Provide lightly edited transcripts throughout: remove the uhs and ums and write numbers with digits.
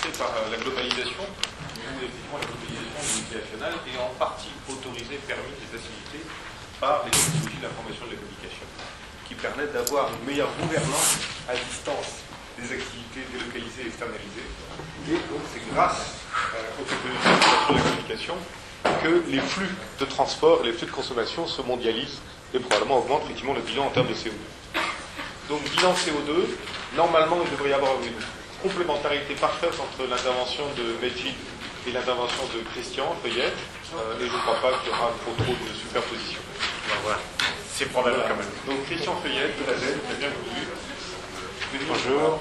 illustré par la globalisation, où effectivement la globalisation multinationale est en partie autorisée, permise et facilitée par les technologies de l'information et de la communication, qui permettent d'avoir une meilleure gouvernance à distance des activités délocalisées et externalisées. Et donc c'est grâce aux technologies de l'information et de la communication que les flux de transport et les flux de consommation se mondialisent et probablement augmentent effectivement le bilan en termes de CO2. Donc bilan CO2, normalement il devrait y avoir une complémentarité parfaite entre l'intervention de Medjid et l'intervention de Christian Feuillette, et je ne crois pas qu'il y aura trop de superposition. Voilà. C'est probable quand même. Donc Christian Feuillette de la ZEN, très bien voulu. Bonjour.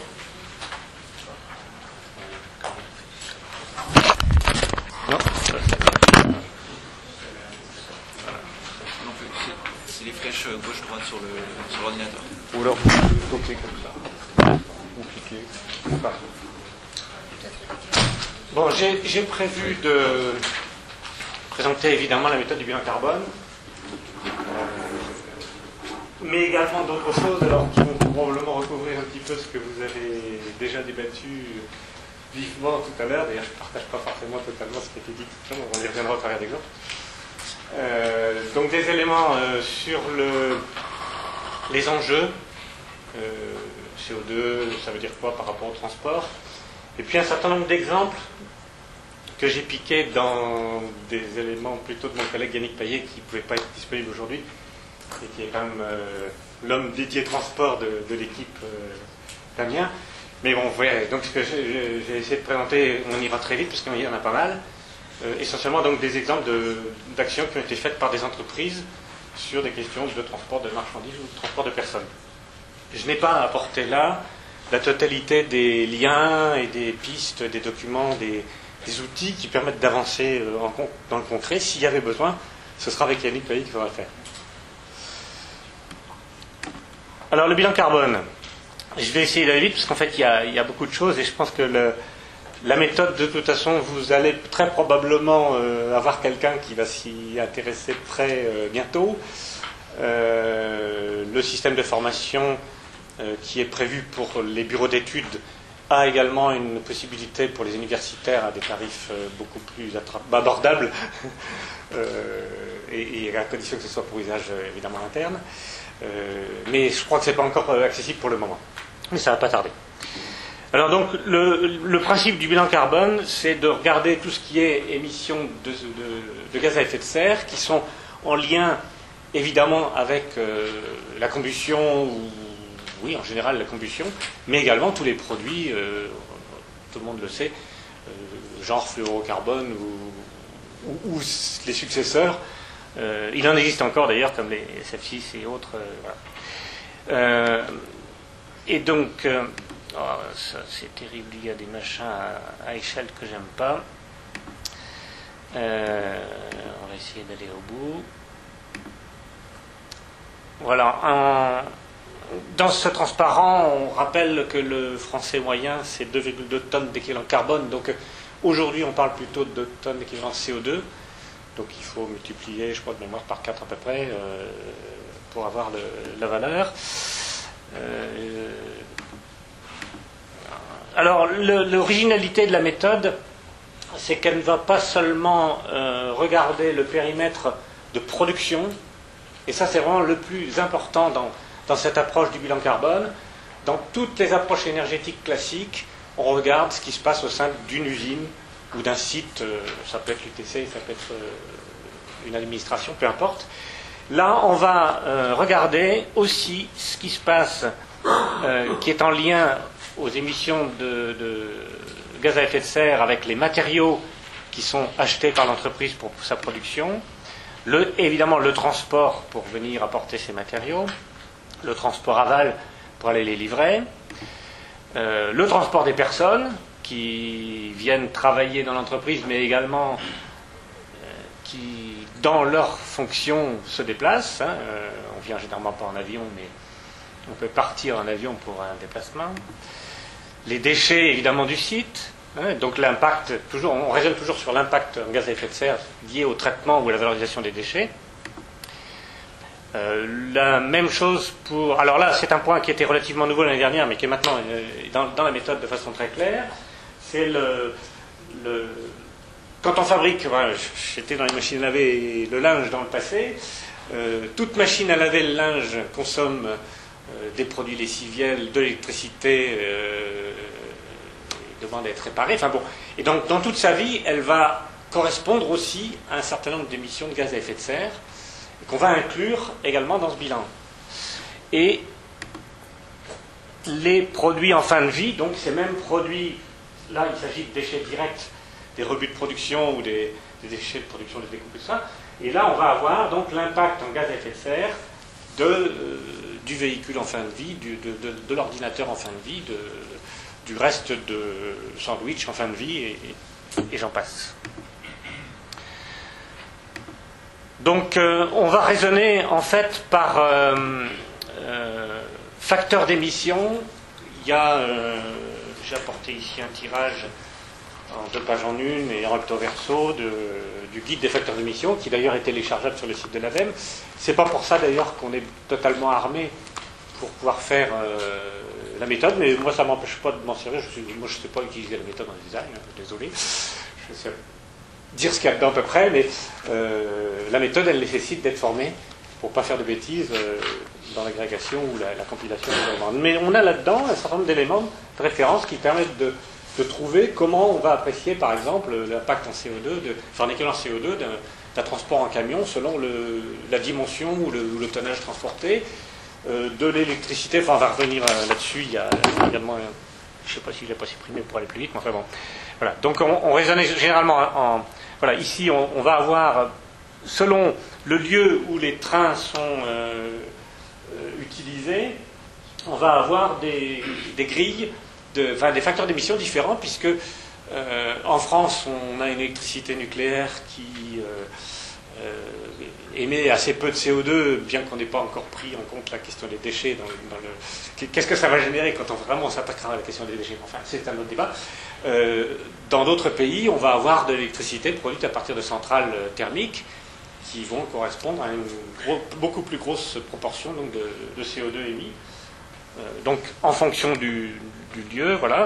Non, c'est les flèches gauche-droite sur l'ordinateur. Ou alors vous cliquez comme ça. Vous cliquez. Parfait. Bon, j'ai prévu de présenter évidemment la méthode du bilan carbone, mais également d'autres choses, alors qui vont probablement recouvrir un petit peu ce que vous avez déjà débattu vivement tout à l'heure. D'ailleurs, je ne partage pas forcément totalement ce qui a été dit, on y reviendra au travers d'exemples. Donc des éléments sur les enjeux, CO2, ça veut dire quoi par rapport au transport, et puis un certain nombre d'exemples que j'ai piqués dans des éléments plutôt de mon collègue Yannick Payet qui ne pouvait pas être disponible aujourd'hui et qui est quand même l'homme dédié transport de l'équipe Damien. Mais bon, vous voyez, donc ce que j'ai essayé de présenter, on ira très vite parce qu'il y en a pas mal. Essentiellement donc des exemples d'actions qui ont été faites par des entreprises sur des questions de transport de marchandises ou de transport de personnes. Je n'ai pas apporté là la totalité des liens et des pistes, des documents, des outils qui permettent d'avancer dans le concret. S'il y avait besoin, ce sera avec Yannick Payet qu'il faudra le faire. Alors le bilan carbone, je vais essayer d'aller vite parce qu'en fait il y a beaucoup de choses et je pense que la méthode, de toute façon, vous allez très probablement avoir quelqu'un qui va s'y intéresser très bientôt. Le système de formation qui est prévu pour les bureaux d'études a également une possibilité pour les universitaires à des tarifs beaucoup plus abordables, et à condition que ce soit pour usage évidemment interne. Mais je crois que ce n'est pas encore accessible pour le moment. Mais ça ne va pas tarder. Alors donc le principe du bilan carbone, c'est de regarder tout ce qui est émissions de gaz à effet de serre, qui sont en lien évidemment avec la combustion, oui en général la combustion, mais également tous les produits, tout le monde le sait, genre fluorocarbone ou les successeurs. Il en existe encore d'ailleurs comme les SF6 et autres. Voilà. Et donc... oh, ça c'est terrible, il y a des machins à échelle que j'aime pas. On va essayer d'aller au bout. Voilà, dans ce transparent, on rappelle que le français moyen c'est 2,2 tonnes d'équivalent carbone. Donc aujourd'hui on parle plutôt de 2 tonnes d'équivalent CO2. Donc il faut multiplier, je crois de mémoire, par 4 à peu près pour avoir la valeur. Alors, l'originalité de la méthode, c'est qu'elle ne va pas seulement regarder le périmètre de production, et ça c'est vraiment le plus important dans cette approche du bilan carbone. Dans toutes les approches énergétiques classiques, on regarde ce qui se passe au sein d'une usine ou d'un site, ça peut être l'UTC, ça peut être une administration, peu importe. Là, on va regarder aussi ce qui se passe, qui est en lien aux émissions de gaz à effet de serre avec les matériaux qui sont achetés par l'entreprise pour sa production, évidemment le transport pour venir apporter ces matériaux, le transport aval pour aller les livrer, le transport des personnes qui viennent travailler dans l'entreprise mais également qui dans leur fonction se déplacent. On vient généralement pas en avion mais on peut partir en avion pour un déplacement. Les déchets évidemment du site, donc l'impact, on raisonne toujours sur l'impact en gaz à effet de serre lié au traitement ou à la valorisation des déchets. La même chose pour... Alors là, c'est un point qui était relativement nouveau l'année dernière, mais qui est maintenant dans la méthode de façon très claire. c'est quand on fabrique, voilà, j'étais dans les machines à laver le linge dans le passé, toute machine à laver le linge consomme des produits lessiviels, de l'électricité, demande à être réparée. Enfin bon, et donc dans toute sa vie, elle va correspondre aussi à un certain nombre d'émissions de gaz à effet de serre qu'on va inclure également dans ce bilan. Et les produits en fin de vie, donc ces mêmes produits, là il s'agit de déchets directs, des rebuts de production ou des déchets de production de découpe et tout ça, et là on va avoir donc l'impact en gaz à effet de serre du véhicule en fin de vie, de l'ordinateur en fin de vie, du reste de sandwich en fin de vie, et j'en passe. Donc on va raisonner en fait par facteur d'émission. Il y a, j'ai apporté ici un tirage en 2 pages en une et en recto verso du guide des facteurs d'émission, qui d'ailleurs est téléchargeable sur le site de l'ADEME. C'est pas pour ça d'ailleurs qu'on est totalement armé pour pouvoir faire la méthode, mais moi ça m'empêche pas de m'en servir. Moi je sais pas utiliser la méthode en design, désolé. Je sais dire ce qu'il y a dedans à peu près, mais la méthode elle nécessite d'être formé pour pas faire de bêtises dans l'agrégation ou la compilation des éléments. Mais on a là-dedans un certain nombre d'éléments de référence qui permettent de trouver comment on va apprécier par exemple l'impact en CO2, en équivalent CO2 d'un transport en camion selon la dimension ou le tonnage transporté, de l'électricité. Enfin on va revenir là-dessus, il y a également, je ne sais pas si je l'ai pas supprimé pour aller plus vite, mais enfin bon. Voilà. Donc on raisonne généralement voilà, ici on va avoir, selon le lieu où les trains sont utilisés, on va avoir des grilles, des facteurs d'émission différents, puisque en France on a une électricité nucléaire qui émet assez peu de CO2, bien qu'on n'ait pas encore pris en compte la question des déchets. Qu'est-ce que ça va générer quand on s'attaquera à la question des déchets? Enfin, c'est un autre débat. Dans d'autres pays, on va avoir de l'électricité produite à partir de centrales thermiques qui vont correspondre à une beaucoup plus grosse proportion donc, de CO2 émis. Donc, en fonction du lieu, voilà,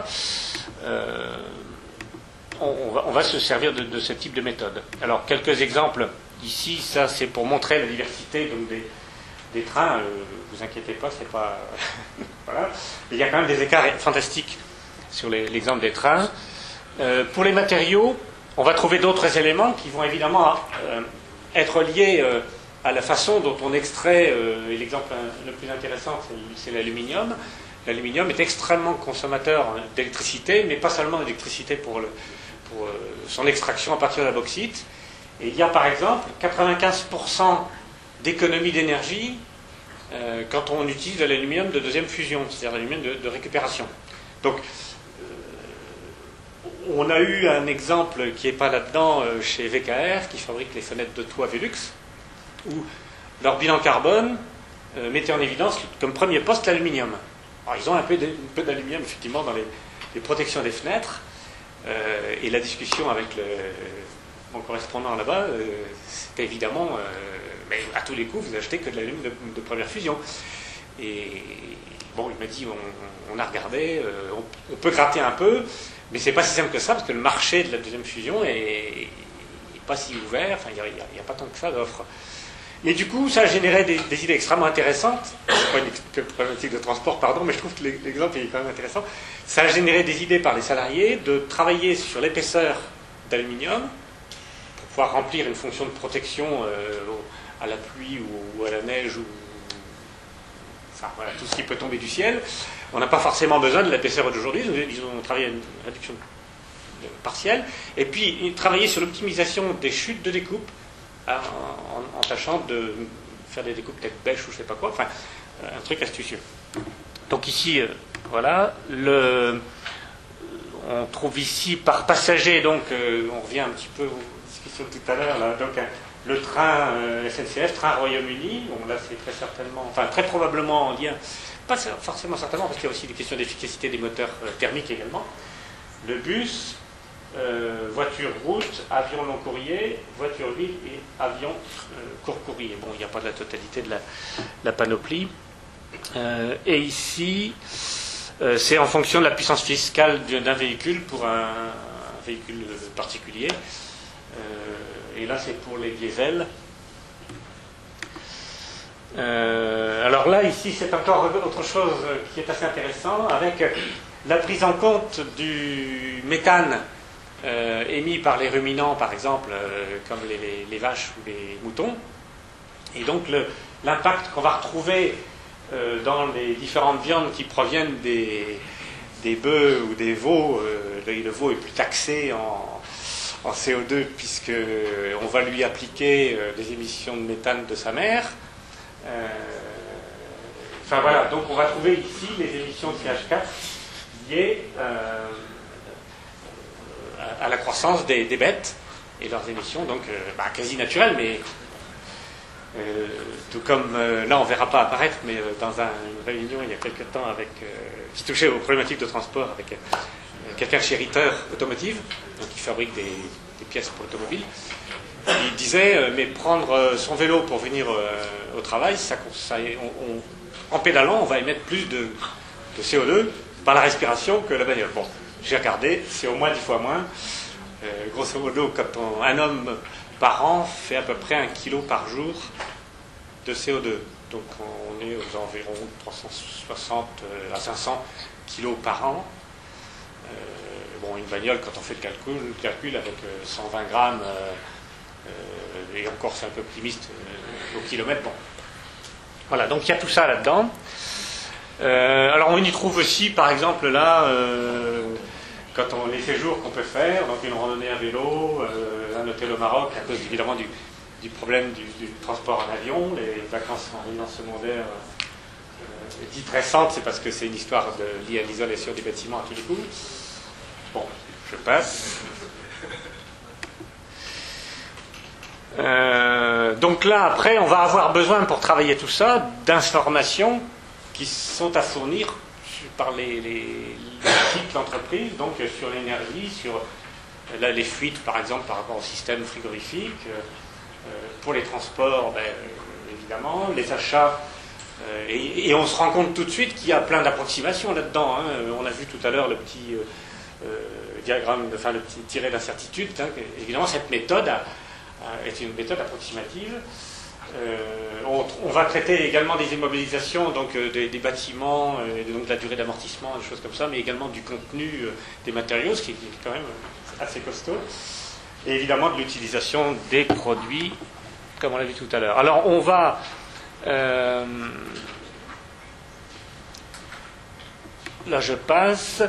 on va se servir de ce type de méthode. Alors, quelques exemples. Ici, ça, c'est pour montrer la diversité donc, des trains. Vous inquiétez pas, c'est pas... voilà. Il y a quand même des écarts fantastiques sur l'exemple des trains. Pour les matériaux, on va trouver d'autres éléments qui vont évidemment être liés à la façon dont on extrait, et l'exemple le plus intéressant, c'est l'aluminium. L'aluminium est extrêmement consommateur d'électricité, mais pas seulement d'électricité pour son extraction à partir de la bauxite. Et il y a par exemple 95% d'économie d'énergie quand on utilise de l'aluminium de deuxième fusion, c'est-à-dire l'aluminium de récupération. Donc, on a eu un exemple qui n'est pas là-dedans chez VKR, qui fabrique les fenêtres de toit Velux, où leur bilan carbone mettait en évidence comme premier poste l'aluminium. Alors, ils ont un peu d'aluminium, effectivement, dans les protections des fenêtres, et la discussion avec mon correspondant là-bas, c'était évidemment, mais à tous les coups, vous achetez que de l'aluminium de première fusion. Et bon, il m'a dit, on a regardé, on peut gratter un peu, mais c'est pas si simple que ça, parce que le marché de la deuxième fusion est pas si ouvert, enfin, il n'y a pas tant que ça d'offres. Et du coup, ça a généré des idées extrêmement intéressantes. C'est pas une problématique de transport, pardon, mais je trouve que l'exemple est quand même intéressant. Ça a généré des idées par les salariés de travailler sur l'épaisseur d'aluminium pour pouvoir remplir une fonction de protection à la pluie ou à la neige, enfin voilà, tout ce qui peut tomber du ciel. On n'a pas forcément besoin de l'épaisseur d'aujourd'hui, ils ont travaillé à une réduction partielle, et puis ils travaillaient sur l'optimisation des chutes de découpe en tâchant de faire des découpes peut-être bêches ou je sais pas quoi, enfin un truc astucieux. Donc ici, voilà, on trouve ici par passager, donc on revient un petit peu aux discussions de tout à l'heure, là, donc le train SNCF, train Royaume-Uni, bon là c'est très certainement, enfin très probablement en lien, pas forcément certainement, parce qu'il y a aussi des questions d'efficacité des moteurs thermiques également, le bus, voiture route, avion long courrier, voiture ville et avion court courrier. Bon, il n'y a pas de la totalité de la panoplie. Et ici, c'est en fonction de la puissance fiscale d'un véhicule pour un véhicule particulier. Et là, c'est pour les diesels. Alors là, ici, c'est encore autre chose qui est assez intéressant, avec la prise en compte du méthane émis par les ruminants, par exemple, comme les vaches ou les moutons. Et donc, l'impact qu'on va retrouver dans les différentes viandes qui proviennent des bœufs ou des veaux, le veau est plus taxé en CO2 puisqu'on va lui appliquer des émissions de méthane de sa mère. Enfin voilà, donc on va trouver ici les émissions de CH4 liées à la croissance des bêtes et leurs émissions, donc quasi naturelles, mais tout comme là on ne verra pas apparaître, mais dans une réunion il y a quelques temps qui touchait aux problématiques de transport avec quelqu'un chez Ritter Automotive, donc qui fabrique des pièces pour l'automobile. Il disait, mais prendre son vélo pour venir au travail, en pédalant, on va émettre plus de CO2 par la respiration que la bagnole. Bon, j'ai regardé, c'est au moins 10 fois moins. Grosso modo, un homme par an fait à peu près 1 kg par jour de CO2. Donc on est aux environs 360 à 500 kg par an. Une bagnole, quand on fait le calcul avec 120 grammes, et encore c'est un peu optimiste au kilomètre, bon. Voilà, donc il y a tout ça là-dedans. Alors on y trouve aussi, par exemple, là, les séjours qu'on peut faire, donc une randonnée à vélo, un hôtel au Maroc, à cause évidemment du problème du transport en avion, les vacances en résidence secondaire dites récentes, c'est parce que c'est une histoire liée à l'isolation des bâtiments à tous les coups. Bon, je passe. Donc là, après, on va avoir besoin, pour travailler tout ça, d'informations qui sont à fournir par les sites de l'entreprise, donc sur l'énergie, sur les fuites, par exemple, par rapport au système frigorifique, pour les transports, évidemment, les achats. Et on se rend compte tout de suite qu'il y a plein d'approximations là-dedans. On a vu tout à l'heure le petit diagramme, enfin le petit tiré d'incertitude. Évidemment, cette méthode est une méthode approximative. On va traiter également des immobilisations, donc des bâtiments, donc de la durée d'amortissement, des choses comme ça, mais également du contenu des matériaux, ce qui est quand même assez costaud. Et évidemment de l'utilisation des produits, comme on l'a vu tout à l'heure. Alors on va... là je passe.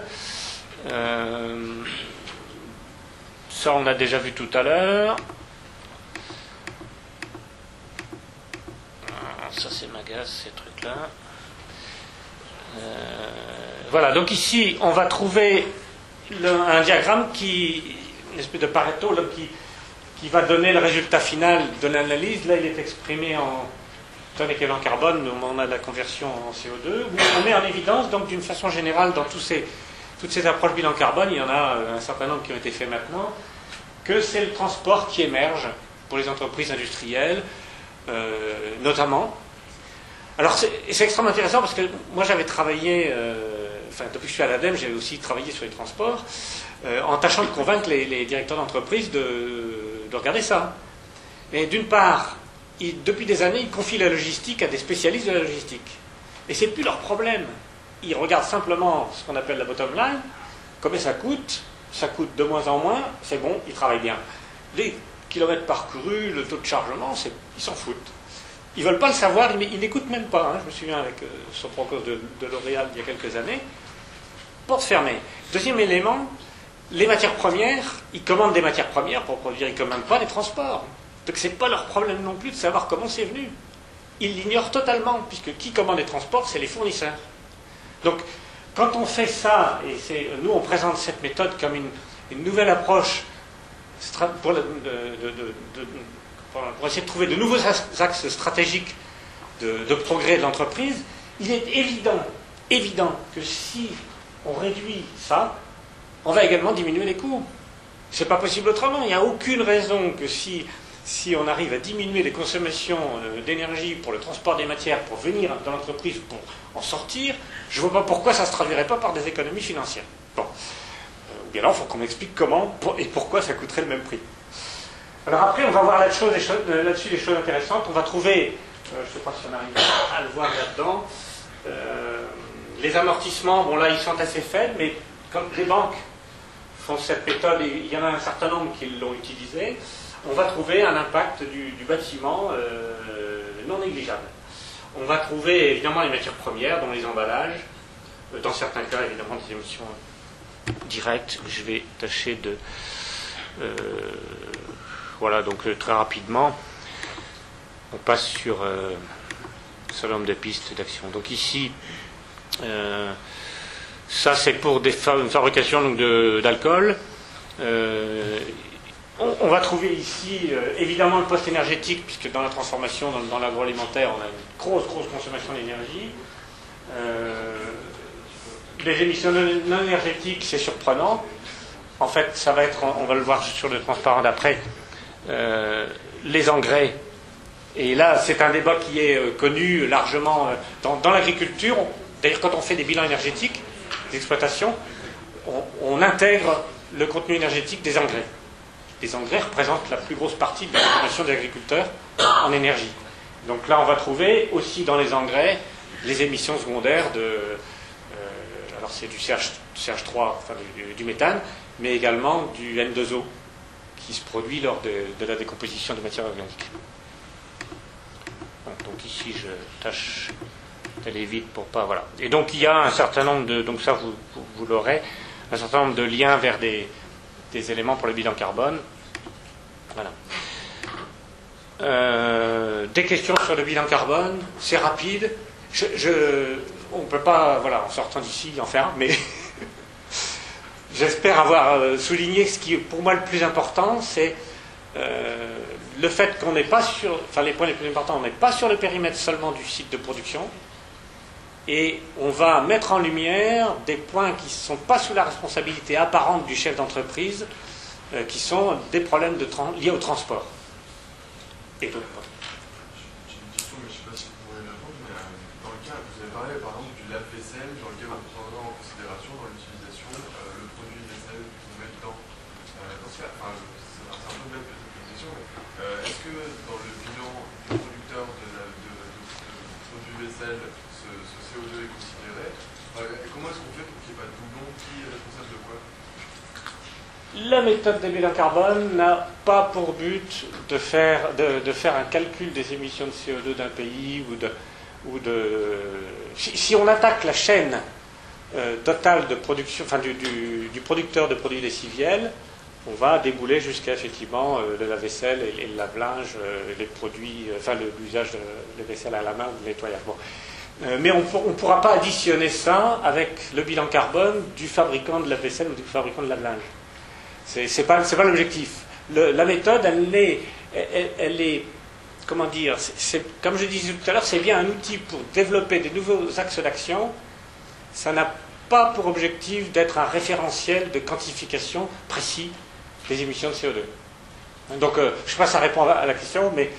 Ça on a déjà vu tout à l'heure. Ça c'est magasin, ces trucs-là. Voilà, donc ici on va trouver un diagramme une espèce de Pareto là, qui va donner le résultat final de l'analyse. Là il est exprimé en tonnes équivalent carbone, on a la conversion en CO2, où on met en évidence donc d'une façon générale dans toutes ces approches bilan carbone, il y en a un certain nombre qui ont été faits maintenant, que c'est le transport qui émerge pour les entreprises industrielles, notamment. Alors c'est extrêmement intéressant parce que moi j'avais travaillé, depuis que je suis à l'ADEME, j'ai aussi travaillé sur les transports, en tâchant de convaincre les directeurs d'entreprise de regarder ça. Mais d'une part, depuis des années, ils confient la logistique à des spécialistes de la logistique. Et c'est plus leur problème. Ils regardent simplement ce qu'on appelle la bottom line, combien ça coûte de moins en moins, c'est bon, ils travaillent bien. Les kilomètres parcourus, le taux de chargement, ils s'en foutent. Ils ne veulent pas le savoir, ils n'écoutent même pas. Je me souviens avec son concours de L'Oréal il y a quelques années. Porte fermée. Deuxième élément, les matières premières, ils commandent des matières premières pour produire, ils ne commandent pas des transports. Donc ce n'est pas leur problème non plus de savoir comment c'est venu. Ils l'ignorent totalement, puisque qui commande les transports, c'est les fournisseurs. Donc quand on fait ça, et nous on présente cette méthode comme une nouvelle approche pour essayer de trouver de nouveaux axes stratégiques de progrès de l'entreprise, il est évident que si on réduit ça, on va également diminuer les coûts. C'est pas possible autrement. Il n'y a aucune raison que si si on arrive à diminuer les consommations d'énergie pour le transport des matières, pour venir dans l'entreprise, pour en sortir, je ne vois pas pourquoi ça ne se traduirait pas par des économies financières. Bon. Ou bien alors, il faut qu'on m'explique comment et pourquoi ça coûterait le même prix. Alors après, on va voir là-dessus des choses intéressantes. On va trouver, je ne sais pas si on arrive à le voir là-dedans, les amortissements, bon là ils sont assez faibles, mais comme les banques font cette méthode, et il y en a un certain nombre qui l'ont utilisée, on va trouver un impact du bâtiment non négligeable. On va trouver évidemment les matières premières, dont les emballages, dans certains cas évidemment des émissions directes. Je vais tâcher de... voilà, donc très rapidement, on passe sur un certain nombre de pistes d'action. Donc ici, ça c'est pour une fabrication d'alcool. On va trouver ici évidemment le poste énergétique, puisque dans la transformation, dans l'agroalimentaire, on a une grosse consommation d'énergie. Les émissions non énergétiques, c'est surprenant. En fait, ça va être, on va le voir sur le transparent d'après, les engrais. Et là, c'est un débat qui est connu largement dans l'agriculture. D'ailleurs, quand on fait des bilans énergétiques d'exploitation, on intègre le contenu énergétique des engrais. Les engrais représentent la plus grosse partie de la consommation des agriculteurs en énergie. Donc là, on va trouver aussi dans les engrais les émissions secondaires alors c'est du CH3, enfin du méthane, mais également du N2O qui se produit lors de la décomposition de matières organiques. Donc ici, je tâche d'aller vite pour pas... Voilà. Et donc il y a un certain nombre de... Donc ça, vous l'aurez, un certain nombre de liens vers des éléments pour le bilan carbone. Voilà. Des questions sur le bilan carbone, c'est rapide. On ne peut pas, voilà, en sortant d'ici, en faire un, mais j'espère avoir souligné ce qui est pour moi le plus important, c'est le fait qu'on n'est pas sur, enfin les points les plus importants, on n'est pas sur le périmètre seulement du site de production, et on va mettre en lumière des points qui ne sont pas sous la responsabilité apparente du chef d'entreprise, qui sont des problèmes liés au transport. Et d'autres points. J'ai une question, mais je ne sais pas si vous pourrez répondre, mais dans le cas, vous avez parlé par exemple du lave-vaisselle, dans lequel on prendra en considération dans l'utilisation le produit vaisselle qu'on met dedans. C'est un peu bête cette question, mais est-ce que dans le bilan du producteur de produit vaisselle, ce CO2 est considéré? Comment est-ce qu'on fait pour qu'il n'y ait pas de doublon? Qui est responsable de quoi? La méthode de bilan carbone n'a pas pour but de faire un calcul des émissions de CO2 d'un pays si on attaque la chaîne totale de production, enfin du producteur de produits lessiviels, on va débouler jusqu'à effectivement le lave-vaisselle et le lave-linge, les produits, enfin l'usage de vaisselle à la main ou le nettoyage. Bon. Mais on ne pourra pas additionner ça avec le bilan carbone du fabricant de lave-vaisselle ou du fabricant de lave-linge. C'est pas l'objectif. La méthode, elle est comment dire, comme je disais tout à l'heure, c'est bien un outil pour développer des nouveaux axes d'action. Ça n'a pas pour objectif d'être un référentiel de quantification précis des émissions de CO2. Donc, je ne sais pas si ça répond à la question, mais...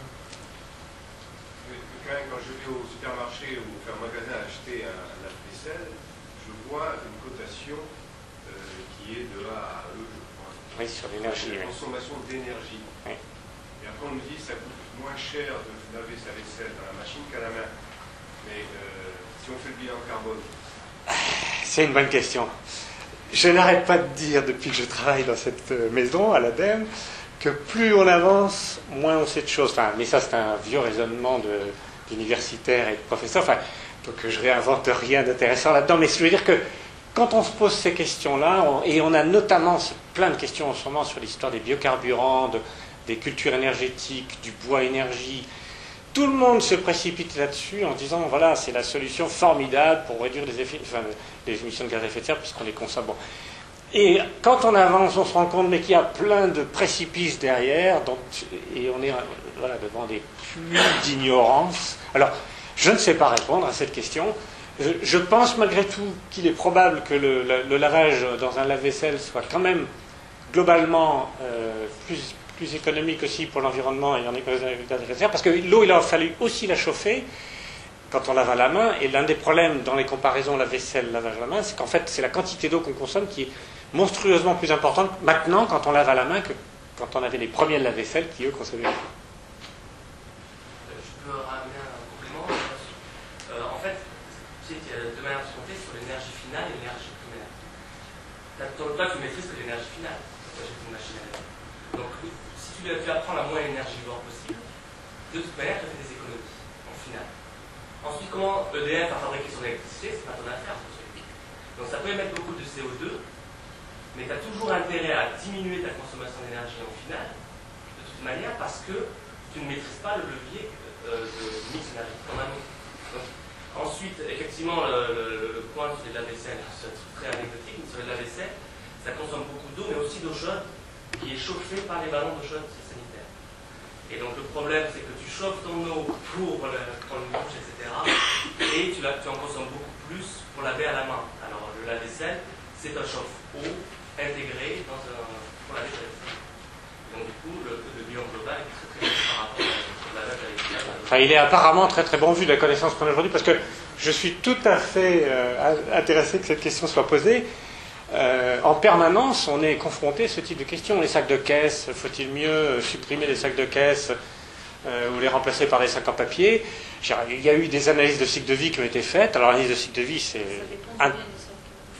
Quand je vais au supermarché ou au magasin acheter un lave-vaisselle, je vois une cotation qui est de A à E, je crois. Oui, sur l'énergie. La consommation d'énergie. Oui. Et après, on me dit que ça coûte moins cher de laver sa vaisselle dans la machine qu'à la main. Mais si on fait le bilan carbone... C'est une bonne question. Je n'arrête pas de dire, depuis que je travaille dans cette maison, à l'ADEME, que plus on avance, moins on sait de choses. Enfin, mais ça, c'est un vieux raisonnement d'universitaire et de professeur. Enfin, donc je réinvente rien d'intéressant là-dedans. Mais je veux dire que quand on se pose ces questions-là, et on a notamment plein de questions en ce moment sur l'histoire des biocarburants, des cultures énergétiques, du bois énergie, tout le monde se précipite là-dessus en disant voilà, c'est la solution formidable pour réduire les émissions de gaz à effet de serre puisqu'on les consomme. Bon. Et quand on avance, on se rend compte qu'il y a plein de précipices derrière, et on est devant des puits d'ignorance. Alors, je ne sais pas répondre à cette question. Je pense malgré tout qu'il est probable que le lavage dans un lave-vaisselle soit quand même globalement plus économique aussi pour l'environnement et en économie gaz à effet de serre, parce que l'eau, il a fallu aussi la chauffer quand on lave à la main, et l'un des problèmes dans les comparaisons lave-vaisselle, lavage à la main, c'est qu'en fait, c'est la quantité d'eau qu'on consomme qui est monstrueusement plus importante maintenant quand on lave à la main que quand on avait les premiers lave-vaisselle qui, eux, consommaient beaucoup. Je peux ramener un complément. En fait, tu sais, il y a deux manières de se compter sur l'énergie finale et l'énergie primaire. Toi, tu maîtrises que l'énergie finale. Toi, j'ai une machine à laver. Donc, si tu apprends la moins énergivore possible, de toute manière, tu fais des économies, en finale. Ensuite, comment EDF a fabriqué son électricité, c'est pas ton affaire. Donc, ça peut émettre beaucoup de CO2, mais tu as toujours intérêt à diminuer ta consommation d'énergie en finale, de toute manière, parce que tu ne maîtrises pas le levier de mix énergétique en amont. Ensuite, effectivement, le point sur les lave-vaisselle, c'est un truc très anecdotique, mais sur les lave-vaisselle, ça consomme beaucoup d'eau, mais aussi d'eau chaude, qui est chauffée par les ballons d'eau chaude sanitaire. Et donc le problème, c'est que tu chauffes ton eau pour prendre une douche, etc. Et tu en consommes beaucoup plus pour laver à la main. Alors le lave-vaisselle, c'est un chauffe-eau intégré pour laver ta vaisselle. Donc du coup, le bilan global est très très bon par rapport au lavage à l'extérieur. Enfin, il est apparemment très très bon vu de la connaissance qu'on a aujourd'hui, parce que je suis tout à fait intéressé que cette question soit posée. En permanence, on est confronté à ce type de questions. Les sacs de caisse, faut-il mieux supprimer les sacs de caisse ou les remplacer par des sacs en papier? Il y a eu des analyses de cycle de vie qui ont été faites. Alors, l'analyse de cycle de vie, c'est... Pardon ?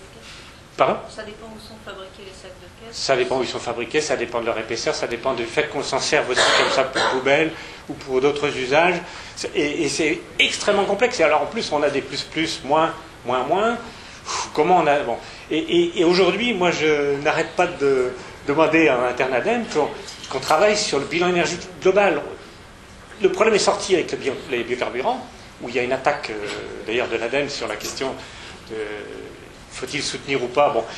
Ça dépend où sont fabriqués les sacs de caisse. Ça dépend où ils sont fabriqués, ça dépend de leur épaisseur, ça dépend du fait qu'on s'en serve aussi comme ça pour poubelle ou pour d'autres usages. Et c'est extrêmement complexe. Et alors, en plus, on a des plus, moins. Comment on a... Bon. Et aujourd'hui, moi, je n'arrête pas de demander à Internadem qu'on travaille sur le bilan énergétique global. Le problème est sorti avec les biocarburants, où il y a une attaque, d'ailleurs, de l'ADEME sur la question de faut-il soutenir ou pas. Bon.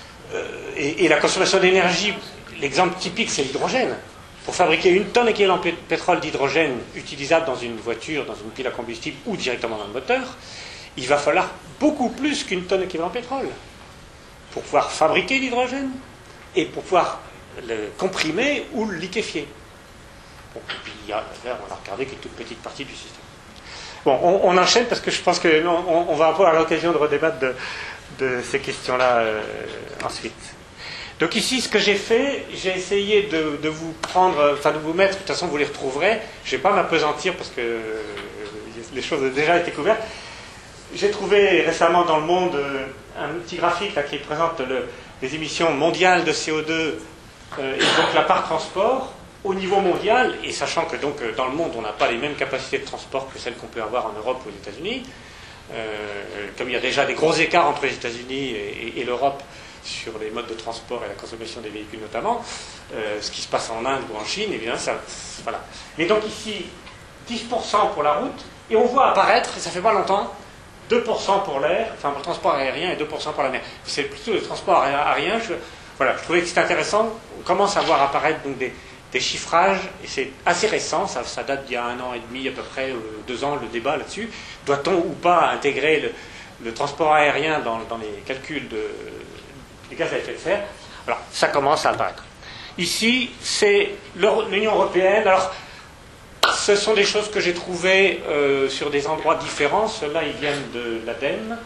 Et la consommation d'énergie, l'exemple typique, c'est l'hydrogène. Pour fabriquer 1 tonne équivalent de pétrole d'hydrogène utilisable dans une voiture, dans une pile à combustible ou directement dans le moteur, il va falloir beaucoup plus qu'1 tonne équivalent pétrole pour pouvoir fabriquer l'hydrogène et pour pouvoir le comprimer ou le liquéfier. Bon, et puis, on a regardé qu'une toute petite partie du système. Bon, on enchaîne parce que je pense qu'on va avoir l'occasion de redébattre de ces questions-là ensuite. Donc ici, ce que j'ai fait, j'ai essayé de vous prendre, enfin de vous mettre, de toute façon vous les retrouverez, je ne vais pas m'apesantir parce que les choses ont déjà été couvertes. J'ai trouvé récemment dans le Monde un petit graphique là, qui présente les émissions mondiales de CO2 et donc la part transport au niveau mondial, et sachant que donc dans le monde on n'a pas les mêmes capacités de transport que celles qu'on peut avoir en Europe ou aux États-Unis, comme il y a déjà des gros écarts entre les États-Unis et l'Europe sur les modes de transport et la consommation des véhicules notamment, ce qui se passe en Inde ou en Chine, et bien ça, voilà. Mais donc ici, 10% pour la route, et on voit apparaître, et ça fait pas longtemps, 2% pour l'air, enfin pour le transport aérien et 2% pour la mer. C'est plutôt le transport aérien. Je trouvais que c'était intéressant. On commence à voir apparaître donc des chiffrages, et c'est assez récent, ça date d'il y a 1 an et demi à peu près, 2 ans, le débat là-dessus. Doit-on ou pas intégrer le transport aérien dans les calculs des gaz à effet de serre? Alors, ça commence à apparaître. Ici, c'est l'Union européenne. Alors, ce sont des choses que j'ai trouvées sur des endroits différents. Ceux-là, ils viennent de l'ADEME.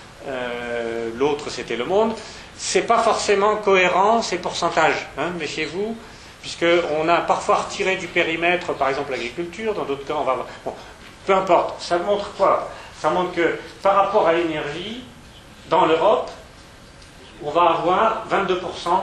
L'autre, c'était Le Monde. C'est pas forcément cohérent, ces pourcentages, hein, méfiez-vous, puisqu'on a parfois retiré du périmètre, par exemple, l'agriculture. Dans d'autres cas, on va... Bon, peu importe. Ça montre quoi? Ça montre que, par rapport à l'énergie, dans l'Europe, on va avoir 22%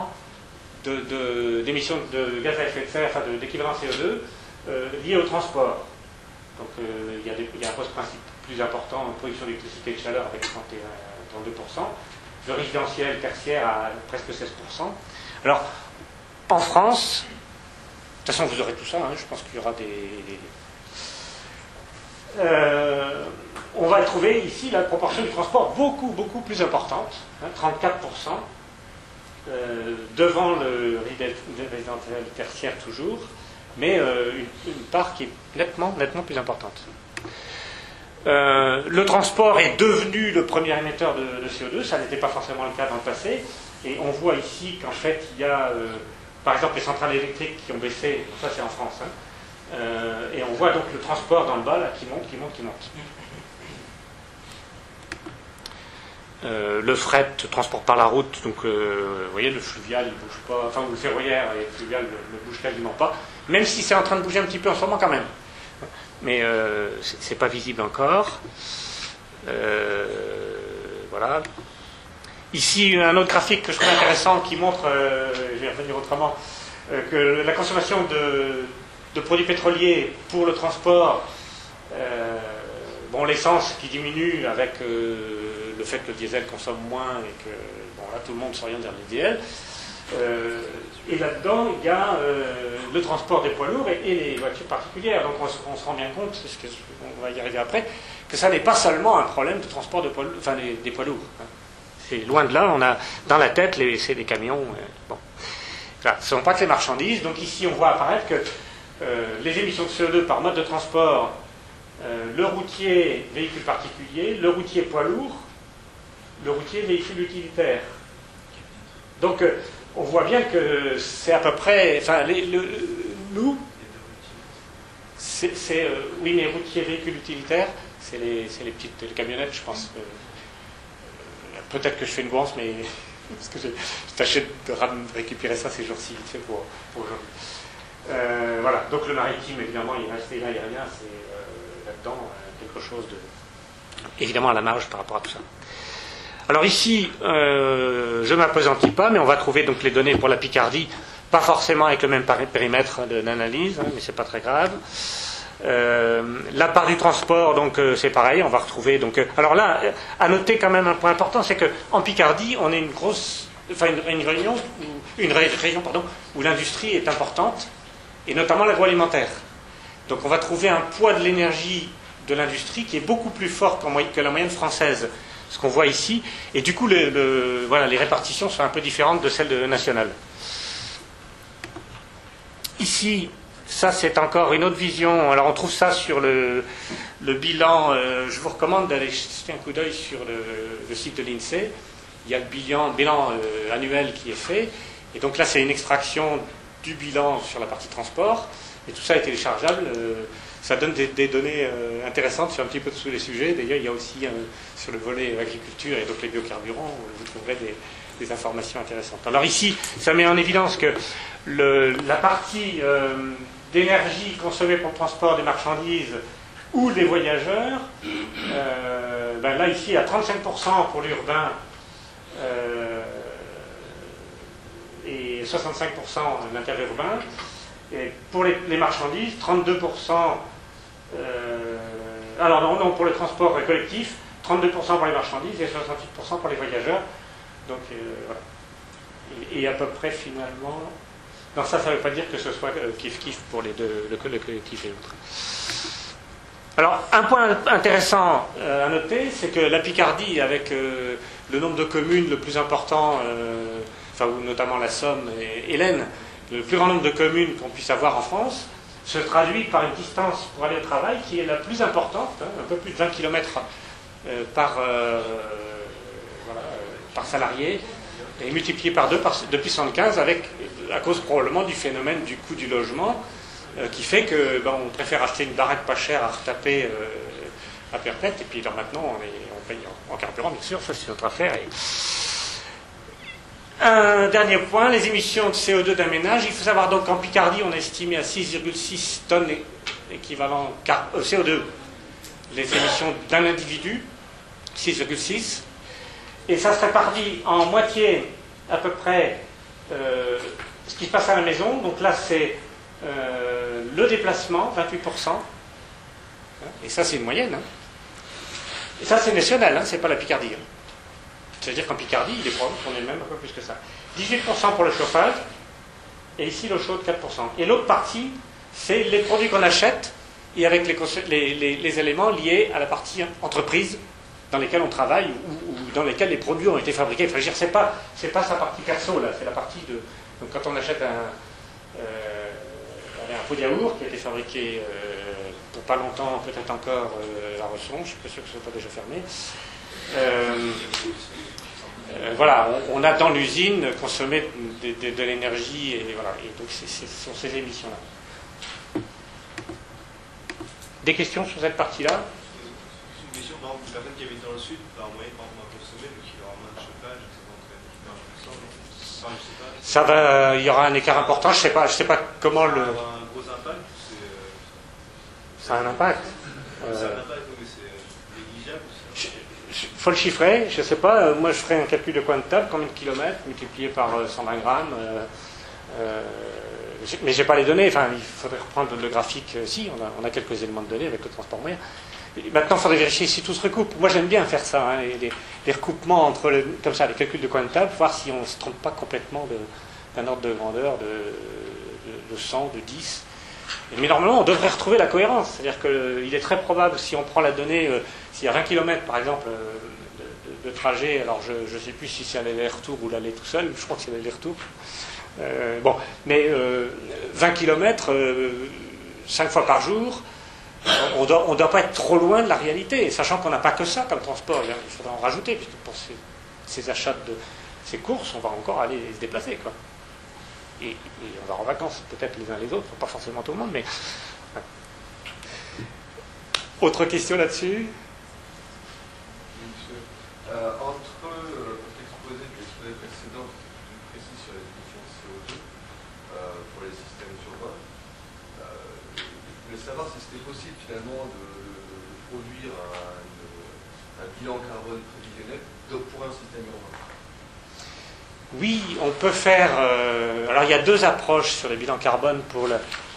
d'émissions de gaz à effet de serre, enfin d'équivalent CO2, liées au transport. Donc il y a un poste-principe plus important en production d'électricité et de chaleur avec 32%. Le résidentiel tertiaire à presque 16%. Alors, en France, de toute façon vous aurez tout ça, hein, je pense qu'il y aura on va trouver ici la proportion du transport beaucoup plus importante, hein, 34%, devant le résidentiel tertiaire toujours, mais une part qui est nettement plus importante. Le transport est devenu le premier émetteur de CO2, ça n'était pas forcément le cas dans le passé, et on voit ici qu'en fait il y a par exemple les centrales électriques qui ont baissé, ça c'est en France, hein, et on voit donc le transport dans le bas là, qui monte, qui monte, qui monte. Le fret, transport par la route, donc vous voyez le fluvial il ne bouge pas, enfin le ferroviaire et le fluvial ne bouge quasiment pas, même si c'est en train de bouger un petit peu en ce moment quand même. Mais c'est pas visible encore. Voilà. Ici, un autre graphique que je trouve intéressant qui montre, je vais revenir autrement, que la consommation de produits pétroliers pour le transport, bon, l'essence qui diminue avec le fait que le diesel consomme moins et que bon, là tout le monde s'oriente vers le diesel. Et là-dedans, il y a le transport des poids lourds et les voitures particulières. Donc on se rend bien compte, c'est ce que on va y arriver après, que ça n'est pas seulement un problème de transport de poids, enfin, des poids lourds. Hein. C'est loin de là, on a dans la tête, c'est des camions. Bon. Voilà. Ce ne sont pas que les marchandises. Donc ici, on voit apparaître que les émissions de CO2 par mode de transport, le routier, véhicule particulier, le routier poids lourd, le routier, véhicule utilitaire. Donc, on voit bien que c'est à peu près... Enfin, nous, oui, mais routier, véhicule utilitaire, c'est les petites camionnettes, je pense. Peut-être que je fais une bourse, mais... Parce que j'ai tâché de récupérer ça ces jours-ci, vite fait pour aujourd'hui. Voilà, donc le maritime, évidemment, il est resté là, il n'y a rien, c'est là-dedans quelque chose de... Évidemment, à la marge par rapport à tout ça. Alors ici, je ne m'appesantis pas, mais on va trouver donc les données pour la Picardie, pas forcément avec le même périmètre d'analyse, hein, mais c'est pas très grave. La part du transport, donc c'est pareil, on va retrouver. Donc, alors là, à noter quand même un point important, c'est qu'en Picardie, on est une grosse, enfin une région où l'industrie est importante, et notamment l'agroalimentaire. Donc on va trouver un poids de l'énergie de l'industrie qui est beaucoup plus fort que la moyenne française. Ce qu'on voit ici, et du coup voilà, les répartitions sont un peu différentes de celles nationales. Ici, ça c'est encore une autre vision. Alors on trouve ça sur le bilan. Je vous recommande d'aller jeter un coup d'œil sur le site de l'INSEE. Il y a le bilan annuel qui est fait, et donc là c'est une extraction du bilan sur la partie transport, et tout ça est téléchargeable. Ça donne des données intéressantes sur un petit peu tous les sujets. D'ailleurs, il y a aussi sur le volet agriculture et donc les biocarburants, vous trouverez des informations intéressantes. Alors ici, ça met en évidence que la partie d'énergie consommée pour le transport des marchandises ou des voyageurs, ben là ici à 35% pour l'urbain et 65% l'interurbain. Et pour les marchandises, 32%. Alors non, pour le transport collectif, 32% pour les marchandises et 68% pour les voyageurs. Donc voilà. Et à peu près finalement. Non, ça ne veut pas dire que ce soit kiff-kiff pour les deux, le collectif et l'autre. Alors, un point intéressant à noter, c'est que la Picardie, avec le nombre de communes le plus important, enfin, notamment la Somme et l'Aisne, le plus grand nombre de communes qu'on puisse avoir en France, se traduit par une distance pour aller au travail qui est la plus importante, hein, un peu plus de 20 km par salarié, et multiplié par 2 depuis 1975, à cause probablement du phénomène du coût du logement, qui fait que on préfère acheter une barrette pas chère à retaper à perpète, et puis là, maintenant on paye en carburant, bien sûr, ça c'est notre affaire. Un dernier point, les émissions de CO2 d'un ménage. Il faut savoir donc qu'en Picardie, on a estimé à 6,6 tonnes équivalent CO2 les émissions d'un individu, 6,6. Et ça se répartit en moitié à peu près ce qui se passe à la maison. Donc là, c'est le déplacement, 28%. Et ça, c'est une moyenne. Hein. Et ça, c'est national, hein, c'est pas la Picardie. Hein. C'est-à-dire qu'en Picardie, il est probable qu'on ait même un peu plus que ça. 18% pour le chauffage, et ici l'eau chaude, 4%. Et l'autre partie, c'est les produits qu'on achète, et avec les éléments liés à la partie entreprise dans lesquelles on travaille, ou dans lesquelles les produits ont été fabriqués. Enfin, je veux dire, c'est pas sa partie perso, là, c'est la partie de... Donc quand on achète un pot de yaourt qui a été fabriqué pour pas longtemps, peut-être encore à Resson, je suis pas sûr que ce soit pas déjà fermé, voilà, on a dans l'usine consommé de l'énergie, et voilà, et donc ce sont ces émissions-là. Des questions sur cette partie-là? Une question, par exemple, une personne qui habite dans le sud, par moyen par exemple, à consommer, mais qui aura moins de chauffage, etc. Ça va, il y aura un écart important, je sais pas comment le... Ça aura un gros impact, ça a un impact. Ça a un impact, mais c'est négligeable aussi. Il faut le chiffrer, je ne sais pas, moi je ferai un calcul de coin de table, combien de kilomètres multiplié par 120 grammes, mais je n'ai pas les données, enfin il faudrait reprendre le graphique, si, on a quelques éléments de données avec le transport moyen. Et maintenant il faudrait vérifier si tout se recoupe. Moi j'aime bien faire ça, hein, les recoupements entre, comme ça, les calculs de coin de table, voir si on ne se trompe pas complètement d'un ordre de grandeur de 100, de 10. Mais normalement, on devrait retrouver la cohérence. C'est-à-dire qu'il est très probable, si on prend la donnée, s'il y a 20 km par exemple de trajet, alors je ne sais plus si c'est l'aller-retour ou l'aller tout seul, je crois que c'est l'aller-retour. Bon, mais 20 km, 5 fois par jour, on ne doit pas être trop loin de la réalité, sachant qu'on n'a pas que ça comme transport. Il faudra en rajouter, puisque pour ces achats ces courses, on va encore aller se déplacer, quoi. Et on va en vacances, peut-être les uns les autres, pas forcément tout le monde, mais... Autre question là-dessus? Monsieur, entre l'exposé de l'exposé précédent, plus précis sur les émissions de CO2 pour les systèmes urbains, je voulais savoir si c'était possible finalement de produire un bilan carbone prévisionnel pour un système urbain. Oui, on peut faire... alors il y a deux approches sur les bilans carbone pour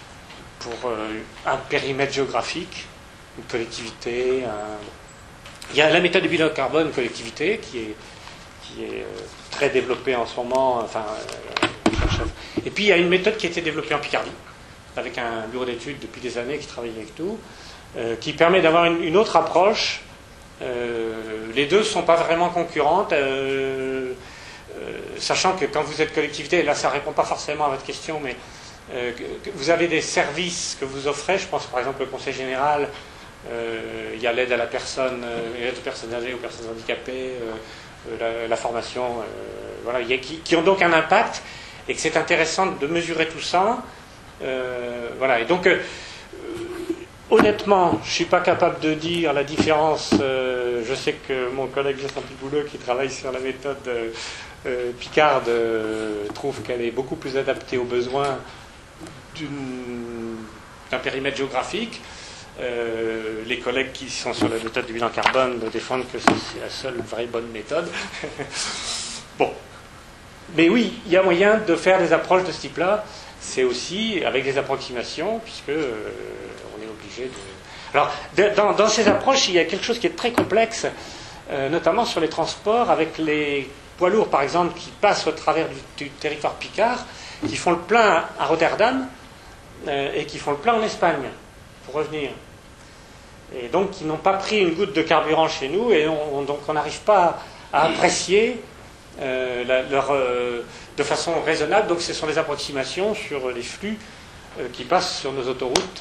un périmètre géographique, une collectivité. Il y a la méthode du bilan carbone collectivité qui est très développée en ce moment. Et puis il y a une méthode qui a été développée en Picardie, avec un bureau d'études depuis des années qui travaille avec nous, qui permet d'avoir une autre approche. Les deux ne sont pas vraiment concurrentes. Sachant que quand vous êtes collectivité, et là ça ne répond pas forcément à votre question, mais vous avez des services que vous offrez, je pense par exemple au Conseil Général, il y a l'aide à la personne, l'aide aux personnes âgées, aux personnes handicapées, la formation, voilà, qui ont donc un impact, et que c'est intéressant de mesurer tout ça. Voilà, et donc honnêtement, je ne suis pas capable de dire la différence. Je sais que mon collègue Justin Pibouleux, qui travaille sur la méthode Picard, trouve qu'elle est beaucoup plus adaptée aux besoins d'un périmètre géographique. Les collègues qui sont sur la méthode du bilan carbone défendent que c'est la seule vraie bonne méthode. Bon. Mais oui, il y a moyen de faire des approches de ce type-là. C'est aussi avec des approximations, puisque on est obligé de... Alors, dans ces approches, il y a quelque chose qui est très complexe, notamment sur les transports, avec les poids lourds, par exemple, qui passent au travers du territoire picard, qui font le plein à Rotterdam et qui font le plein en Espagne, pour revenir. Et donc, qui n'ont pas pris une goutte de carburant chez nous, et donc on n'arrive pas à apprécier de façon raisonnable. Donc, ce sont des approximations sur les flux qui passent sur nos autoroutes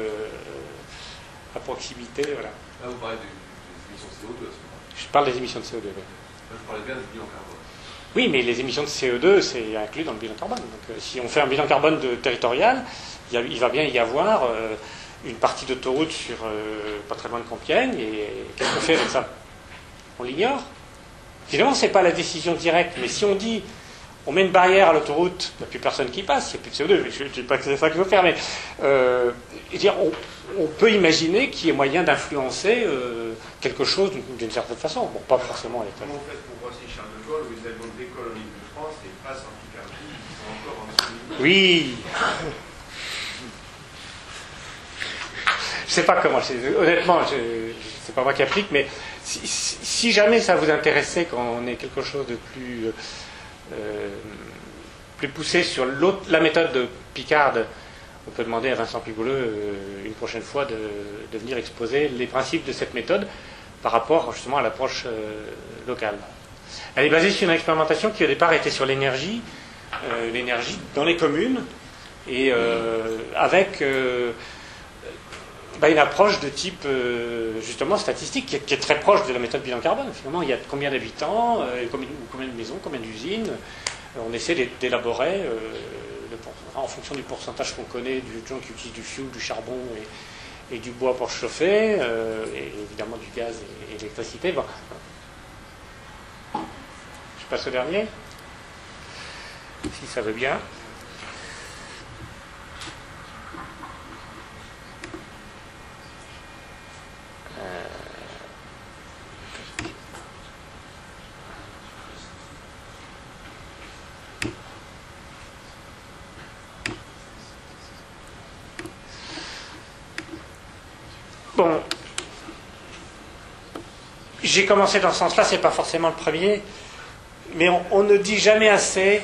à proximité. Voilà. Là, vous parlez des émissions de CO2 à ce moment-là. Je parle des émissions de CO2. Oui. Je parlais bien du bilan carbone. Oui, mais les émissions de CO2, c'est inclus dans le bilan carbone. Donc, si on fait un bilan carbone territorial, il va bien y avoir une partie d'autoroute sur pas très loin de Compiègne, et qu'est-ce qu'on fait avec ça? On l'ignore. Finalement, ce n'est pas la décision directe, mais si on dit on met une barrière à l'autoroute, il n'y a plus personne qui passe, il n'y a plus de CO2, je ne dis pas que c'est ça qu'il faut faire, mais on peut imaginer qu'il y ait moyen d'influencer quelque chose d'une certaine façon. Bon, pas forcément à l'état. Comment on fait pour Roissy Charles de Gaulle, où ils ont d'école en Ile-de-France et passent en Picardie, ils sont encore en dessous? Oui. Je ne sais pas comment, honnêtement, c'est pas moi qui applique, mais si jamais ça vous intéressait qu'on ait quelque chose de plus poussé sur la méthode de Picard, on peut demander à Vincent Pibouleux une prochaine fois de venir exposer les principes de cette méthode par rapport justement à l'approche locale. Elle est basée sur une expérimentation qui au départ était sur l'énergie dans les communes, et avec une approche de type justement statistique qui est très proche de la méthode bilan carbone. Finalement, il y a combien d'habitants, combien de maisons, combien d'usines. On essaie d'élaborer en fonction du pourcentage qu'on connaît du gens qui utilisent du fioul, du charbon et du bois pour chauffer, et évidemment du gaz et l'électricité. Bon. Je passe au dernier, si ça veut bien. Bon, j'ai commencé dans ce sens-là, c'est pas forcément le premier, mais on ne dit jamais assez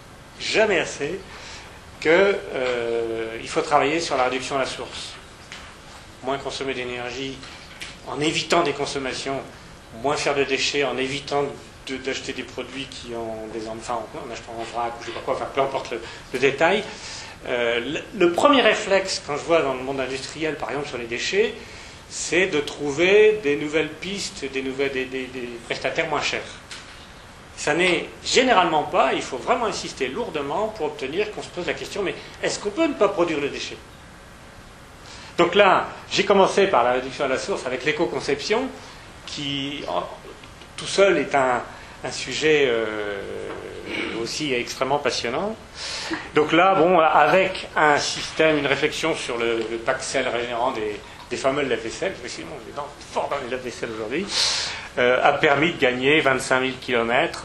que il faut travailler sur la réduction à la source. Moins consommer d'énergie en évitant des consommations, moins faire de déchets en évitant d'acheter des produits qui ont des enfin en achetant en vrac ou je sais pas quoi, enfin peu importe le détail. Le premier réflexe quand je vois dans le monde industriel par exemple sur les déchets, c'est de trouver des nouvelles pistes, des prestataires moins chers. Ça n'est généralement pas, il faut vraiment insister lourdement pour obtenir qu'on se pose la question, mais est-ce qu'on peut ne pas produire le déchet ? Donc là, j'ai commencé par la réduction à la source avec l'éco-conception, qui tout seul est un sujet aussi extrêmement passionnant. Donc là, bon, avec un système, une réflexion sur le pack-sel régénérant des fameux lave-vaisselle, sinon on est fort dans les lave-vaisselle aujourd'hui, a permis de gagner 25 000 km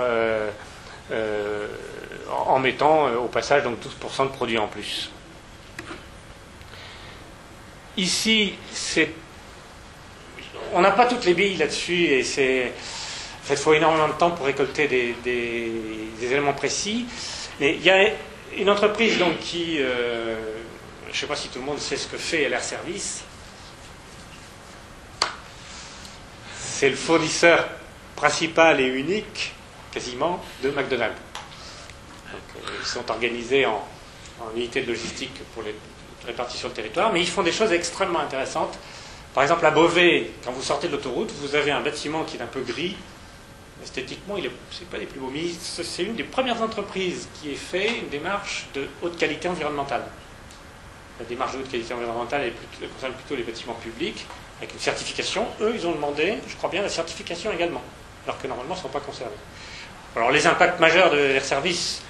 en mettant au passage donc 12% de produits en plus. Ici, on n'a pas toutes les billes là-dessus et il faut énormément de temps pour récolter des éléments précis. Mais il y a une entreprise donc qui, je ne sais pas si tout le monde sait ce que fait LR Service. C'est le fournisseur principal et unique, quasiment, de McDonald's. Donc, ils sont organisés en unités de logistique pour les répartis sur le territoire, mais ils font des choses extrêmement intéressantes. Par exemple, à Beauvais, quand vous sortez de l'autoroute, vous avez un bâtiment qui est un peu gris. Esthétiquement, c'est pas les plus beaux, mais c'est une des premières entreprises qui ait fait une démarche de haute qualité environnementale. La démarche de haute qualité environnementale concerne plutôt les bâtiments publics, avec une certification. Eux, ils ont demandé, je crois bien, la certification également, alors que normalement, ils ne sont pas concernés. Alors, les impacts majeurs de Air Service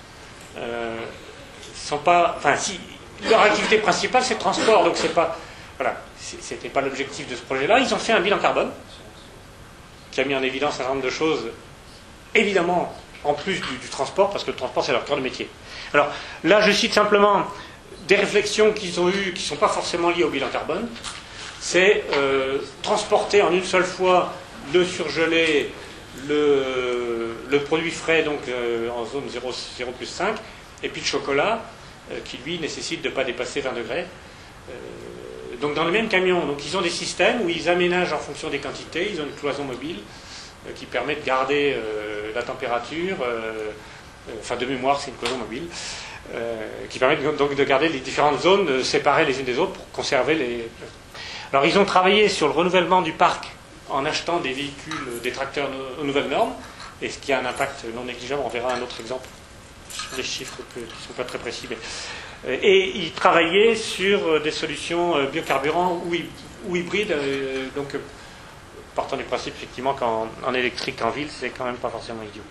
sont pas... Enfin, si, leur activité principale, c'est le transport, donc c'est pas... Voilà, c'était pas l'objectif de ce projet-là. Ils ont fait un bilan carbone, qui a mis en évidence un certain nombre de choses, évidemment, en plus du transport, parce que le transport, c'est leur cœur de métier. Alors, là, je cite simplement des réflexions qu'ils ont eues, qui ne sont pas forcément liées au bilan carbone. C'est transporter en une seule fois le surgelé, le produit frais, donc en zone 0+5, et puis le chocolat, qui lui nécessite de ne pas dépasser 20 degrés. Donc dans le même camion, donc ils ont des systèmes où ils aménagent en fonction des quantités, ils ont une cloison mobile qui permet de garder la température, enfin de mémoire c'est une cloison mobile, qui permet donc de garder les différentes zones séparées les unes des autres pour conserver les... Alors ils ont travaillé sur le renouvellement du parc en achetant des véhicules, des tracteurs aux nouvelles normes, et ce qui a un impact non négligeable, on verra un autre exemple, des chiffres qui ne sont pas très précis, mais... Et ils travaillaient sur des solutions biocarburants ou hybrides, donc partant du principe effectivement qu'en électrique en ville, c'est quand même pas forcément idiot.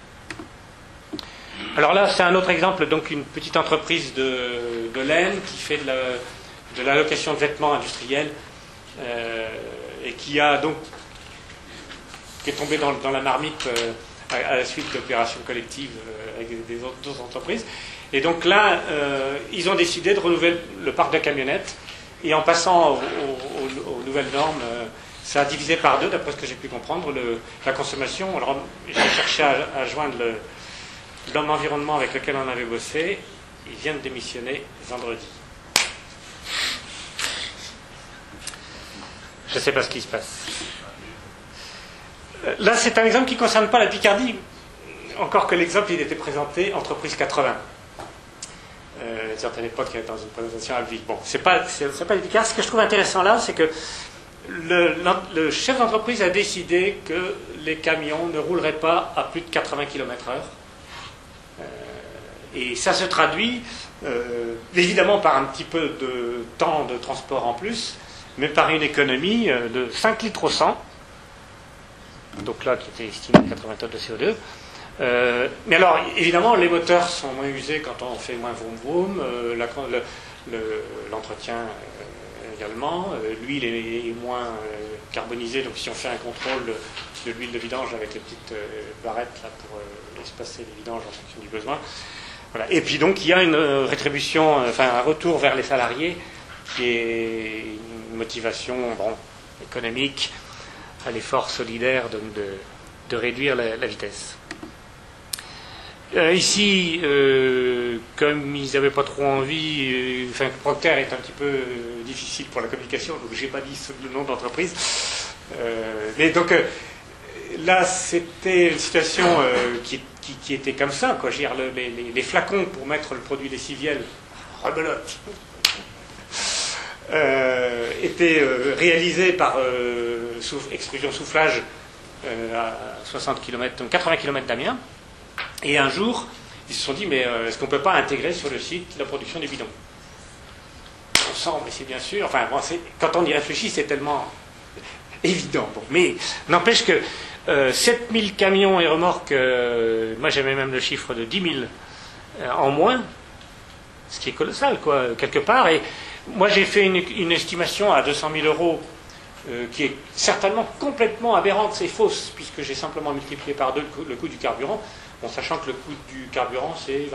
Alors là, c'est un autre exemple, donc une petite entreprise de laine qui fait de la location de vêtements industriels et qui est tombé dans la marmite à la suite d'opérations collectives avec des autres entreprises. Et donc là, ils ont décidé de renouveler le parc de camionnettes. Et en passant aux nouvelles normes, ça a divisé par deux, d'après ce que j'ai pu comprendre, la consommation. Alors, j'ai cherché à joindre l'homme environnement avec lequel on avait bossé. Il vient de démissionner vendredi. Je ne sais pas ce qui se passe. Là, c'est un exemple qui ne concerne pas la Picardie. Encore que l'exemple, il était présenté entreprise 80. à une certaine époque dans une présentation à Lviv. Bon, c'est pas efficace. Ce que je trouve intéressant là, c'est que le chef d'entreprise a décidé que les camions ne rouleraient pas à plus de 80 km/h. Et ça se traduit évidemment par un petit peu de temps de transport en plus, mais par une économie de 5 litres au 100, donc là qui était estimé à 80 tonnes de CO2. Mais alors, évidemment, les moteurs sont moins usés quand on fait moins vroom vroom, l'entretien également, l'huile est moins carbonisée, donc si on fait un contrôle de l'huile de vidange avec les petites barrettes là, pour espacer les vidanges en fonction du besoin. Voilà. Et puis donc il y a une rétribution, enfin un retour vers les salariés qui est une motivation économique à l'effort solidaire de réduire la vitesse. Ici, comme ils n'avaient pas trop envie, Procter est un petit peu difficile pour la communication, donc j'ai pas dit le nom d'entreprise. Mais donc là, c'était une situation qui était comme ça, quoi. Je veux dire, les flacons pour mettre le produit lessiviel, rebelote, étaient réalisés par extrusion-soufflage à 60 km, donc 80 km d'Amiens. Et un jour, ils se sont dit, mais est-ce qu'on ne peut pas intégrer sur le site la production des bidons? On sent, mais c'est bien sûr, quand on y réfléchit, c'est tellement évident. Bon, mais n'empêche que 7000 camions et remorques, moi j'avais même le chiffre de 10 000 en moins, ce qui est colossal, quoi, quelque part. Et moi j'ai fait une estimation à 200 000 euros, qui est certainement complètement aberrante, c'est fausse, puisque j'ai simplement multiplié par 2 le coût du carburant, sachant que le coût du carburant c'est 25%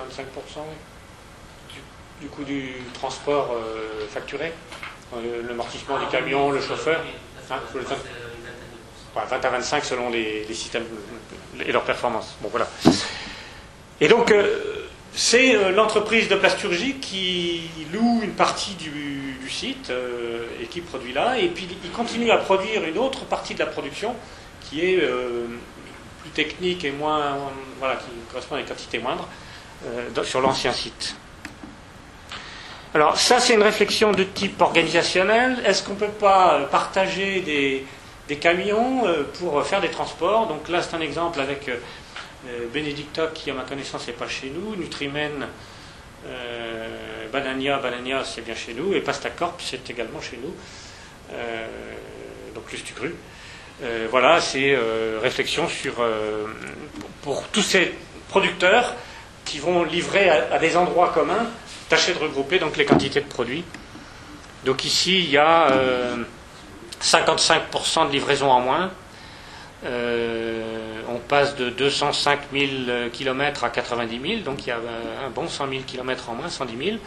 du coût du transport facturé, l'amortissement du camion, le chauffeur. 20 à 25 selon les systèmes et leurs performances. Bon, voilà. Et donc, c'est l'entreprise de plasturgie qui loue une partie du site et qui produit là, et puis il continue à produire une autre partie de la production qui est plus technique et moins, qui correspond à des quantités moindres sur l'ancien site. Alors ça, c'est une réflexion de type organisationnel. Est-ce qu'on ne peut pas partager des camions pour faire des transports? Donc là, c'est un exemple avec Benedicta, qui à ma connaissance n'est pas chez nous, Nutrimen, Banania, c'est bien chez nous, et Pastacorp, c'est également chez nous, donc plus tu cru. Voilà, c'est réflexion sur pour tous ces producteurs qui vont livrer à des endroits communs, tâcher de regrouper donc les quantités de produits. Donc ici, il y a 55% de livraison en moins. On passe de 205 000 km à 90 000, donc il y a un bon 100 000 km en moins, 110 000.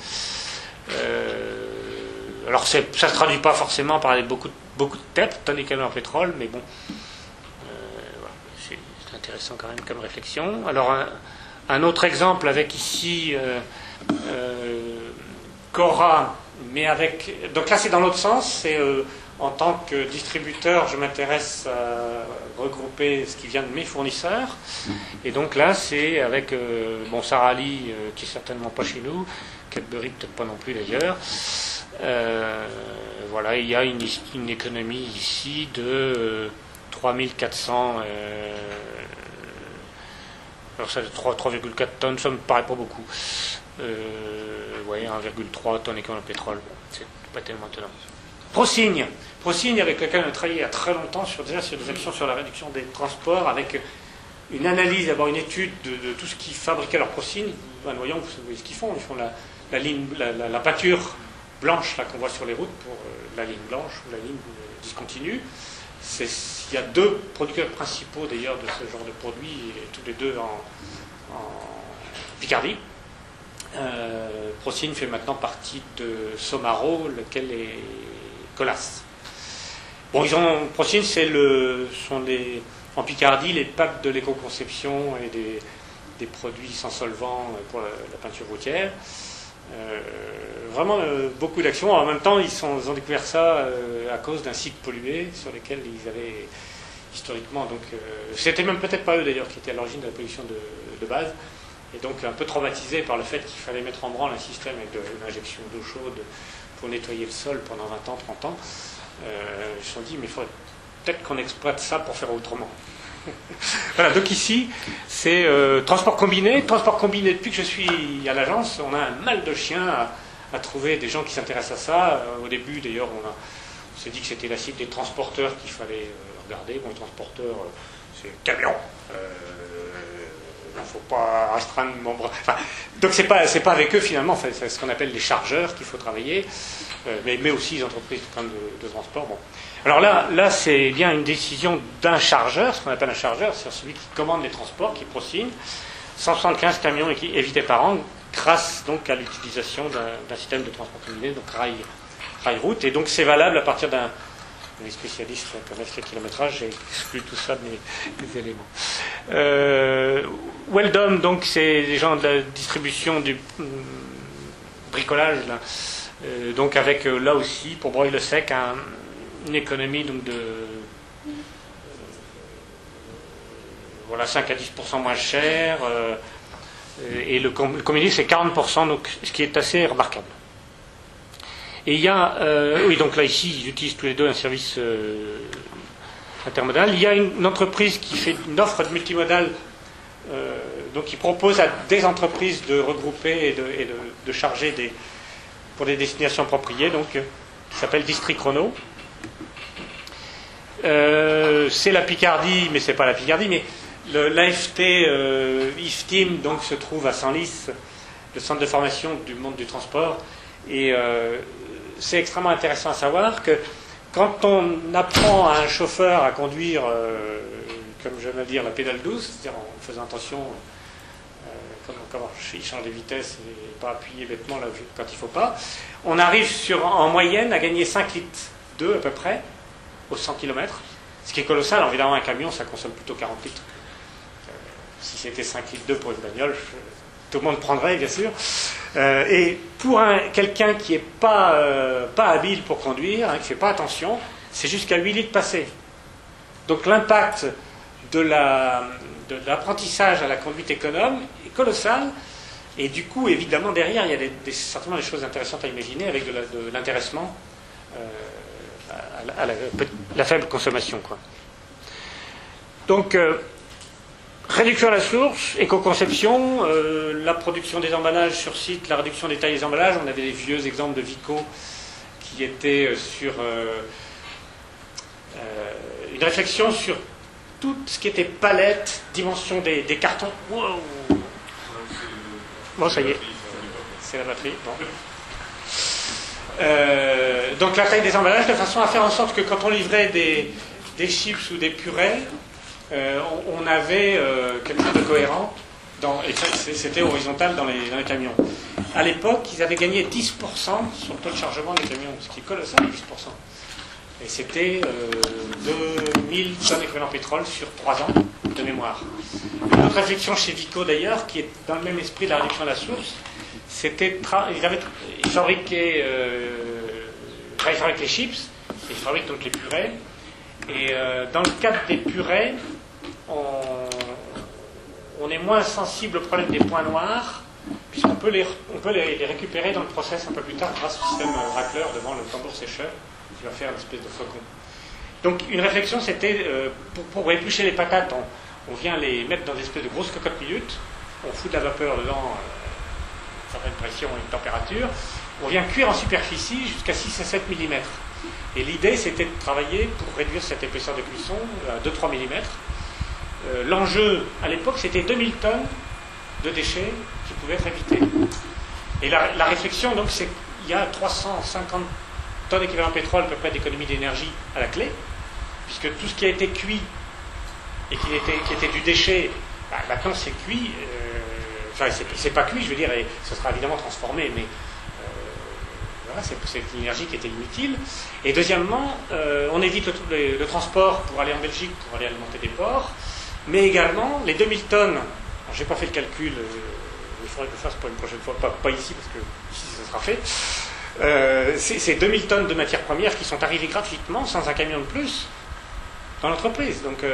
Alors ça ne se traduit pas forcément par beaucoup de tonnes d'équivalent en pétrole, mais bon, voilà, c'est intéressant quand même comme réflexion. Alors un autre exemple avec ici Cora, mais avec... Donc là c'est dans l'autre sens, c'est... en tant que distributeur, je m'intéresse à regrouper ce qui vient de mes fournisseurs. Et donc là, c'est avec Sarali, qui est certainement pas chez nous, Cadbury peut-être pas non plus d'ailleurs. Voilà, il y a une économie ici de 3400... alors ça, 3,4 tonnes, ça me paraît pas beaucoup. 1,3 tonnes équivalent de pétrole, c'est pas tellement étonnant. Procigne, avec lequel on a travaillé il y a très longtemps sur des actions sur la réduction des transports, avec une analyse, d'abord une étude de tout ce qui fabriquait leur Procigne. Voyons, vous savez ce qu'ils font. Ils font la peinture blanche là, qu'on voit sur les routes pour la ligne blanche ou la ligne discontinue. Il y a 2 producteurs principaux d'ailleurs de ce genre de produits, et tous les deux en Picardie. Procigne fait maintenant partie de Somaro, lequel est Colas. Bon, Procigne, sont en Picardie les papes de l'éco-conception et des produits sans solvant pour la peinture routière. Vraiment beaucoup d'actions. En même temps, ils ont découvert ça à cause d'un site pollué sur lequel ils avaient historiquement. Donc, c'était même peut-être pas eux d'ailleurs qui étaient à l'origine de la pollution de base. et donc un peu traumatisés par le fait qu'il fallait mettre en branle un système avec de l'injection d'eau chaude pour nettoyer le sol pendant 20 ans, 30 ans, ils se sont dit, mais il faudrait peut-être qu'on exploite ça pour faire autrement. Voilà, donc ici, c'est transport combiné. Transport combiné, depuis que je suis à l'agence, on a un mal de chien à trouver des gens qui s'intéressent à ça. Au début, d'ailleurs, on s'est dit que c'était la cible des transporteurs qu'il fallait regarder. Bon, les transporteurs, c'est camion. Il ne faut pas restreindre mon bras. Enfin, donc c'est pas avec eux finalement, enfin, c'est ce qu'on appelle les chargeurs qu'il faut travailler, mais aussi les entreprises de transport. Bon. Alors là c'est bien une décision d'un chargeur, ce qu'on appelle un chargeur, c'est celui qui commande les transports, qui prosigne. 175 camions évités par an, grâce donc à l'utilisation d'un système de transport combiné, donc rail-route, et donc c'est valable à partir d'un. Les spécialistes connaissent le kilométrage, j'ai exclu tout ça de mes éléments. Weldom, donc c'est les gens de la distribution du bricolage, là. Donc avec là aussi, pour broyer le sec, une économie donc de 5 à 10% moins cher, et le combiné c'est 40%, donc, ce qui est assez remarquable. Et il y a, oui, donc là ici, ils utilisent tous les deux un service intermodal. Il y a une entreprise qui fait une offre de multimodal, donc qui propose à des entreprises de regrouper et de charger pour des destinations appropriées, donc qui s'appelle District Chrono. C'est la Picardie, mais c'est pas la Picardie, mais l'AFT IFTIM donc se trouve à Senlis, le centre de formation du monde du transport, et c'est extrêmement intéressant à savoir que quand on apprend à un chauffeur à conduire, comme j'aime à dire, la pédale douce, c'est-à-dire en faisant attention comment il change de vitesse et pas appuyer bêtement là, quand il ne faut pas, on arrive en moyenne à gagner 5 litres d'eau à peu près aux 100 km, ce qui est colossal. Alors, évidemment, un camion, ça consomme plutôt 40 litres. Si c'était 5 litres d'eau pour une bagnole, tout le monde prendrait, bien sûr. Et pour quelqu'un qui n'est pas habile pour conduire, qui ne fait pas attention, c'est jusqu'à 8 litres passés. Donc l'impact de l'apprentissage à la conduite économe est colossal. Et du coup, évidemment, derrière, il y a certainement des choses intéressantes à imaginer avec de l'intéressement à la faible consommation, quoi. Donc, réduction à la source, éco-conception, la production des emballages sur site, la réduction des tailles des emballages. On avait des vieux exemples de Vico qui étaient sur une réflexion sur tout ce qui était palette, dimension des cartons. Wow. Bon, ça y est, c'est la batterie. Bon. Donc la taille des emballages, de façon à faire en sorte que quand on livrait des chips ou des purées, on avait quelque chose de cohérent, et c'était horizontal dans les camions. À l'époque, ils avaient gagné 10% sur le taux de chargement des camions, ce qui est colossal, 10%. Et c'était 2000 tonnes équivalent pétrole sur 3 ans de mémoire. Une autre réflexion chez Vico d'ailleurs, qui est dans le même esprit de la réduction de la source, c'était ils fabriquaient les chips, ils fabriquent donc les purées, et dans le cadre des purées, on est moins sensible au problème des points noirs, puisqu'on peut les récupérer dans le process un peu plus tard grâce au système racleur devant le tambour sécheur qui va faire une espèce de flocon. Donc une réflexion, c'était pour éplucher les patates, on vient les mettre dans des espèces de grosses cocottes minutes, on fout de la vapeur dedans, une certaine pression et une température, on vient cuire en superficie jusqu'à 6 à 7 mm. Et l'idée, c'était de travailler pour réduire cette épaisseur de cuisson à 2-3 mm. L'enjeu, à l'époque, c'était 2000 tonnes de déchets qui pouvaient être évités. Et la réflexion, donc, c'est qu'il y a 350 tonnes équivalent pétrole, à peu près, d'économie d'énergie à la clé, puisque tout ce qui a été cuit et qui était du déchet, maintenant c'est cuit, enfin c'est pas cuit, je veux dire, et ce sera évidemment transformé, mais voilà, c'est l'énergie qui était inutile. Et deuxièmement, on évite le transport pour aller en Belgique, pour aller alimenter des ports, mais également les 2000 tonnes, alors j'ai pas fait le calcul, il faudrait que je le fasse pour une prochaine fois, pas ici, parce que ici ça sera fait, c'est 2000 tonnes de matières premières qui sont arrivées gratuitement, sans un camion de plus, dans l'entreprise. Donc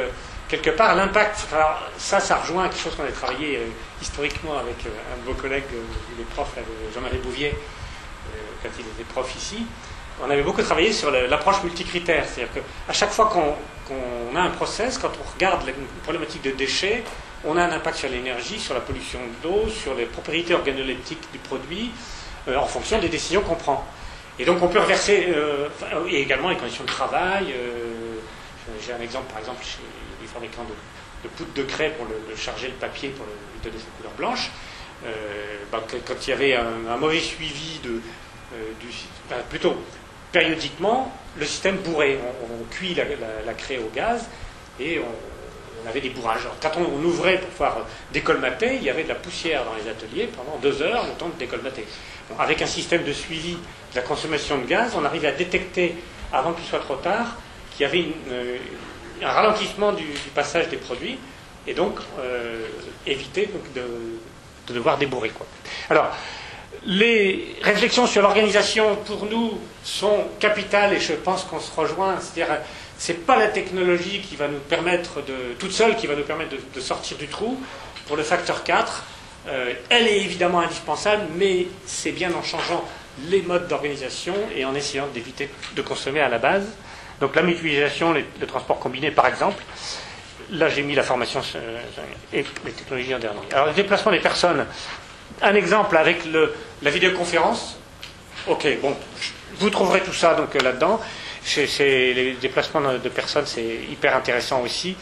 quelque part, l'impact, alors ça rejoint quelque chose qu'on a travaillé historiquement avec un de vos collègues, les profs, Jean-Marie Bouvier, quand il était prof ici. On avait beaucoup travaillé sur l'approche multicritère, c'est-à-dire qu'à chaque fois qu'on a un process, quand on regarde la problématique de déchets, on a un impact sur l'énergie, sur la pollution de l'eau, sur les propriétés organoleptiques du produit, en fonction des décisions qu'on prend. Et donc on peut reverser, et également les conditions de travail. J'ai un exemple, par exemple, chez les fabricants de poudre de craie pour charger le papier, pour lui donner sa couleur blanche. Quand il y avait un mauvais suivi plutôt périodiquement, le système bourrait. On cuit la craie au gaz et on avait des bourrages. Alors, quand on ouvrait pour pouvoir décolmater, il y avait de la poussière dans les ateliers pendant 2 heures, le temps de décolmater. Bon, avec un système de suivi de la consommation de gaz, on arrivait à détecter, avant qu'il soit trop tard, qu'il y avait un ralentissement du passage des produits, et donc éviter de devoir débourrer, quoi. Alors, les réflexions sur l'organisation, pour nous, sont capitales, et je pense qu'on se rejoint. C'est-à-dire, c'est pas la technologie qui va nous permettre toute seule, qui va nous permettre de sortir du trou. Pour le facteur 4, elle est évidemment indispensable, mais c'est bien en changeant les modes d'organisation et en essayant d'éviter de consommer à la base. Donc la mutualisation, le transport combiné, par exemple. Là, j'ai mis la formation et les technologies en dernier. Alors, le déplacement des personnes. Un exemple avec la vidéoconférence. Ok, bon, vous trouverez tout ça donc là-dedans. Les déplacements de personnes, c'est hyper intéressant aussi.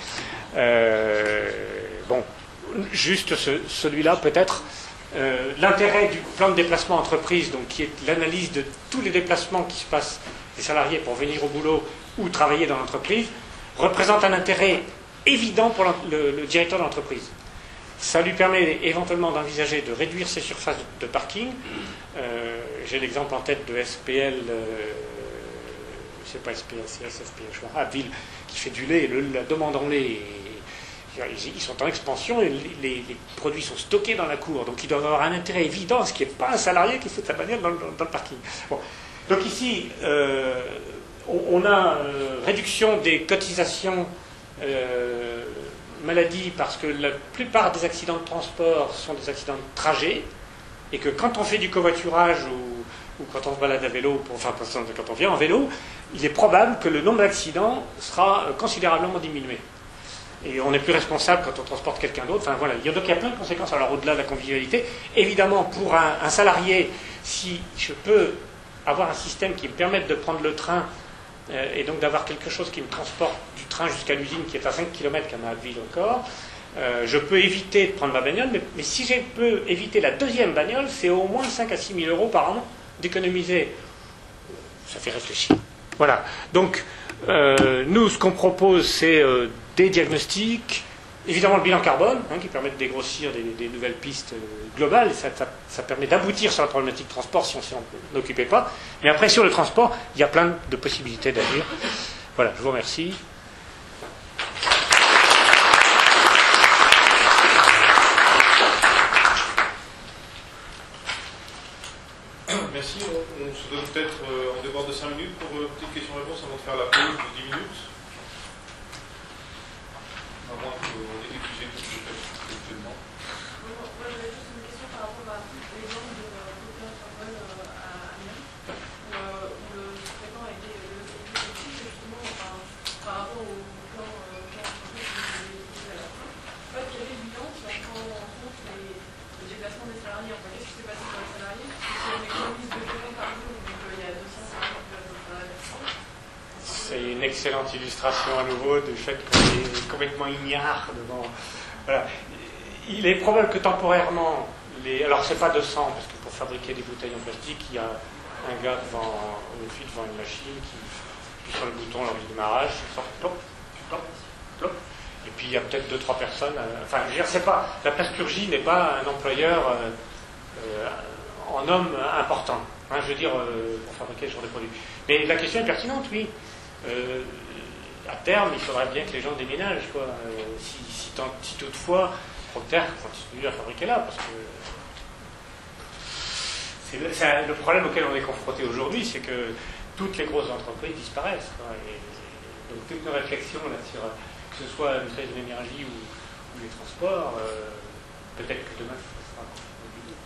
Bon, juste celui-là peut-être. L'intérêt du plan de déplacement entreprise, donc qui est l'analyse de tous les déplacements qui se passent des salariés pour venir au boulot ou travailler dans l'entreprise, représente un intérêt évident pour le directeur de l'entreprise. Ça lui permet éventuellement d'envisager de réduire ses surfaces de parking. J'ai l'exemple en tête de SPL, c'est pas SPL, c'est SFPL, je crois, à Ville, qui fait du lait, la demande en lait, ils sont en expansion et les produits sont stockés dans la cour, donc ils doivent avoir un intérêt évident, ce qui n'est pas un salarié qui fout sa bagnole dans le parking. Bon. Donc ici, on a réduction des cotisations maladie parce que la plupart des accidents de transport sont des accidents de trajet et que quand on fait du covoiturage ou quand on se balade à vélo, quand on vient en vélo, il est probable que le nombre d'accidents sera considérablement diminué. Et on n'est plus responsable quand on transporte quelqu'un d'autre. Enfin voilà, donc il y a plein de conséquences. Alors au-delà de la convivialité, évidemment pour un salarié, si je peux avoir un système qui me permette de prendre le train et donc d'avoir quelque chose qui me transporte du train jusqu'à l'usine qui est à 5 km qu'à ma ville encore, je peux éviter de prendre ma bagnole, mais si je peux éviter la deuxième bagnole, c'est au moins 5 à 6 000 euros par an d'économiser. Ça fait réfléchir. Voilà. Donc, nous, ce qu'on propose, c'est des diagnostics, évidemment le bilan carbone, qui permet de dégrossir des nouvelles pistes globales, et ça permet d'aboutir sur la problématique de transport si on ne s'en occupait pas. Mais après, sur le transport, il y a plein de possibilités d'agir. Voilà, je vous remercie. Merci. On se donne peut-être en débord de 5 minutes pour une petite question-réponse avant de faire la pause de 10 minutes. À moins qu'on ait des sujets qui se fait actuellement. Moi, j'avais juste une question par rapport à l'exemple de l'hôpital Sorbonne à Amiens, où le sous-traitant a été localisé justement par rapport au plan d'entreprise que vous avez utilisé à la fin. En fait, il y avait une bilan qui prend en compte les déplacements des salariés. En fait, qu'est-ce qui s'est passé pour les salariés? C'est une économie de 2 par jour, donc il y a 200 salariés qui peuvent travailler à distance. C'est une excellente illustration à nouveau du fait qu'on est complètement ignare devant. Voilà. Il est probable que temporairement, alors c'est pas 200, parce que pour fabriquer des bouteilles en plastique, il y a un gars devant une machine qui appuie sur le bouton lors du démarrage, ça sort, plop, plop, plop. Et puis il y a peut-être 2-3 personnes. Enfin, je veux dire, c'est pas, la plasturgie n'est pas un employeur en homme important. Je veux dire, pour fabriquer ce genre de produits. Mais la question est pertinente, oui. À terme, il faudrait bien que les gens déménagent, quoi. Si toutefois, Procter continue à fabriquer là, parce que le problème auquel on est confronté aujourd'hui, c'est que toutes les grosses entreprises disparaissent, quoi. Et donc toutes nos réflexions là sur que ce soit une crise de l'énergie ou les transports, peut-être que demain ce sera compliqué.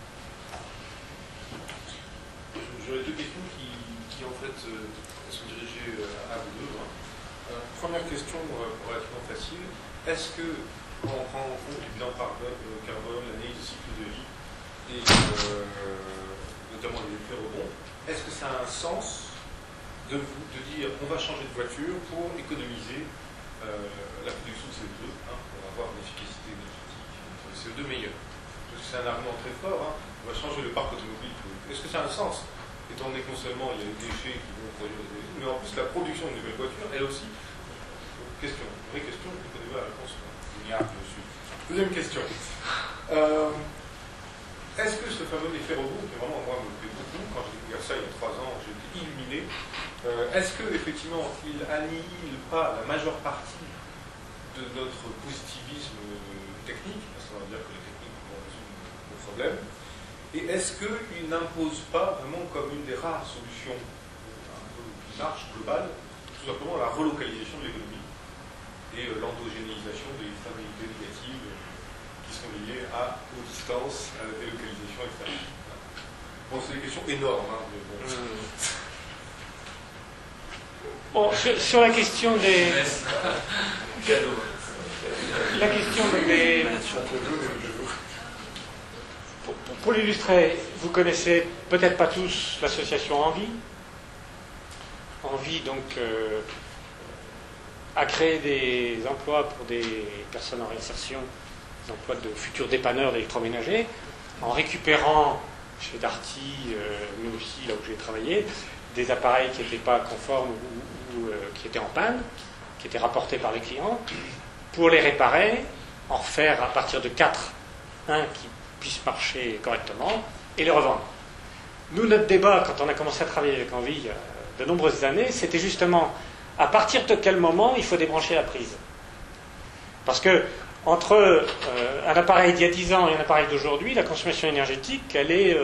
J'aurais deux questions qui en fait sont dirigées à vous deux. Première question relativement facile. Est-ce que, quand on prend en compte le bilan carbone, l'analyse de cycle de vie et notamment les effets rebonds, est-ce que ça a un sens de dire on va changer de voiture pour économiser la production de CO2, pour avoir une efficacité énergétique, de CO2 meilleure? Parce que c'est un argument très fort, on va changer le parc automobile. Est-ce que ça a un sens? Étant donné que non seulement il y a des déchets qui vont produire des déchets, mais en plus la production de nouvelles voitures, elle aussi. Question, vraie question, je ne connais pas la réponse dessus. Deuxième question. Est-ce que ce fameux effet rebond, qui vraiment moi me plaît beaucoup, quand j'ai découvert ça il y a 3 ans, j'ai été illuminé, est-ce que effectivement il annihile pas la majeure partie de notre positivisme technique, parce qu'on va dire que les techniques vont résoudre nos problèmes, et est-ce qu'il n'impose pas vraiment comme une des rares solutions un peu qui marche globale, tout simplement la relocalisation de l'économie et l'endogénéisation des stabilités négatives qui sont liées aux distances, à la délocalisation, etc. Bon, c'est des questions énormes, mais bon. Bon, sur la question des... La question des... Pour l'illustrer, vous connaissez peut-être pas tous l'association Envie. Envie, donc, a créé des emplois pour des personnes en réinsertion, des emplois de futurs dépanneurs d'électroménagers, en récupérant chez Darty, mais aussi là où j'ai travaillé, des appareils qui n'étaient pas conformes ou qui étaient en panne, qui étaient rapportés par les clients, pour les réparer, en refaire à partir de 4, un qui puisse marcher correctement, et les revendre. Nous, notre débat, quand on a commencé à travailler avec Envie il y a de nombreuses années, c'était justement à partir de quel moment il faut débrancher la prise. Parce que entre un appareil d'il y a 10 ans et un appareil d'aujourd'hui, la consommation énergétique, elle est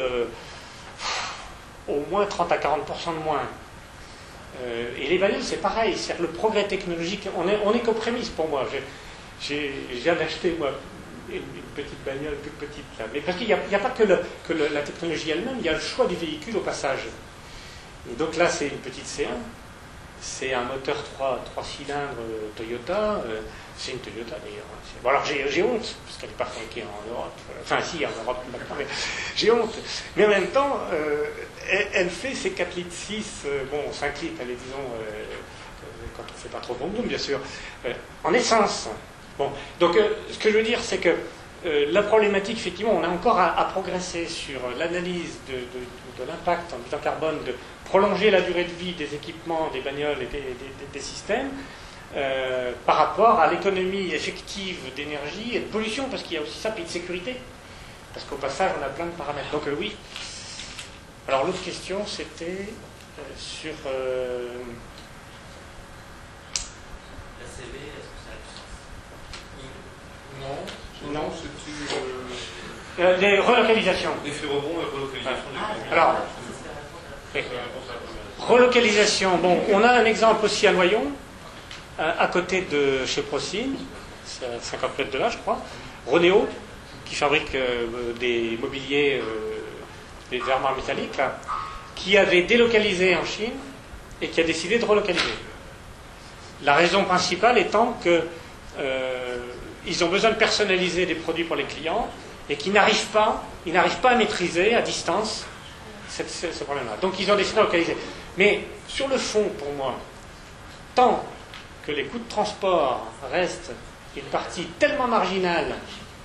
au moins 30 à 40% de moins. Et les bagnoles, c'est pareil. C'est-à-dire le progrès technologique, on est qu'aux prémices pour moi. Je viens d'acheter, moi, une petite bagnole toute petite. Là. Mais parce qu'il n'y a pas que la technologie elle-même, il y a le choix du véhicule au passage. Et donc là, c'est une petite C1. C'est un moteur 3 cylindres Toyota. C'est une Toyota d'ailleurs. Bon, alors j'ai honte, parce qu'elle n'est pas fabriquée en Europe. Enfin, si, en Europe maintenant, mais j'ai honte. Mais en même temps, elle fait ses 4,6 litres, bon, 5 litres, allez, disons, quand on ne fait pas trop bon boom, bien sûr, en essence. Bon, donc, ce que je veux dire, c'est que la problématique, effectivement, on a encore à progresser sur l'analyse de l'impact en bilan carbone, de prolonger la durée de vie des équipements, des bagnoles et des systèmes, par rapport à l'économie effective d'énergie et de pollution, parce qu'il y a aussi ça, puis de sécurité. Parce qu'au passage, on a plein de paramètres. Donc oui. Alors l'autre question, c'était sur... La CV, est-ce que ça a du sens? Non, c'était... les relocalisations. L'effet rebond et relocalisation de l'économie. Alors, relocalisation, bon, on a un exemple aussi à Noyon, à côté de chez Procine, c'est à 50 mètres de là, je crois, Ronéo, qui fabrique des mobiliers, des armoires métalliques, là, qui avait délocalisé en Chine et qui a décidé de relocaliser. La raison principale étant que ils ont besoin de personnaliser des produits pour les clients et qu'ils n'arrivent pas à maîtriser à distance ce problème-là. Donc ils ont décidé de localiser. Mais sur le fond, pour moi, tant que les coûts de transport restent une partie tellement marginale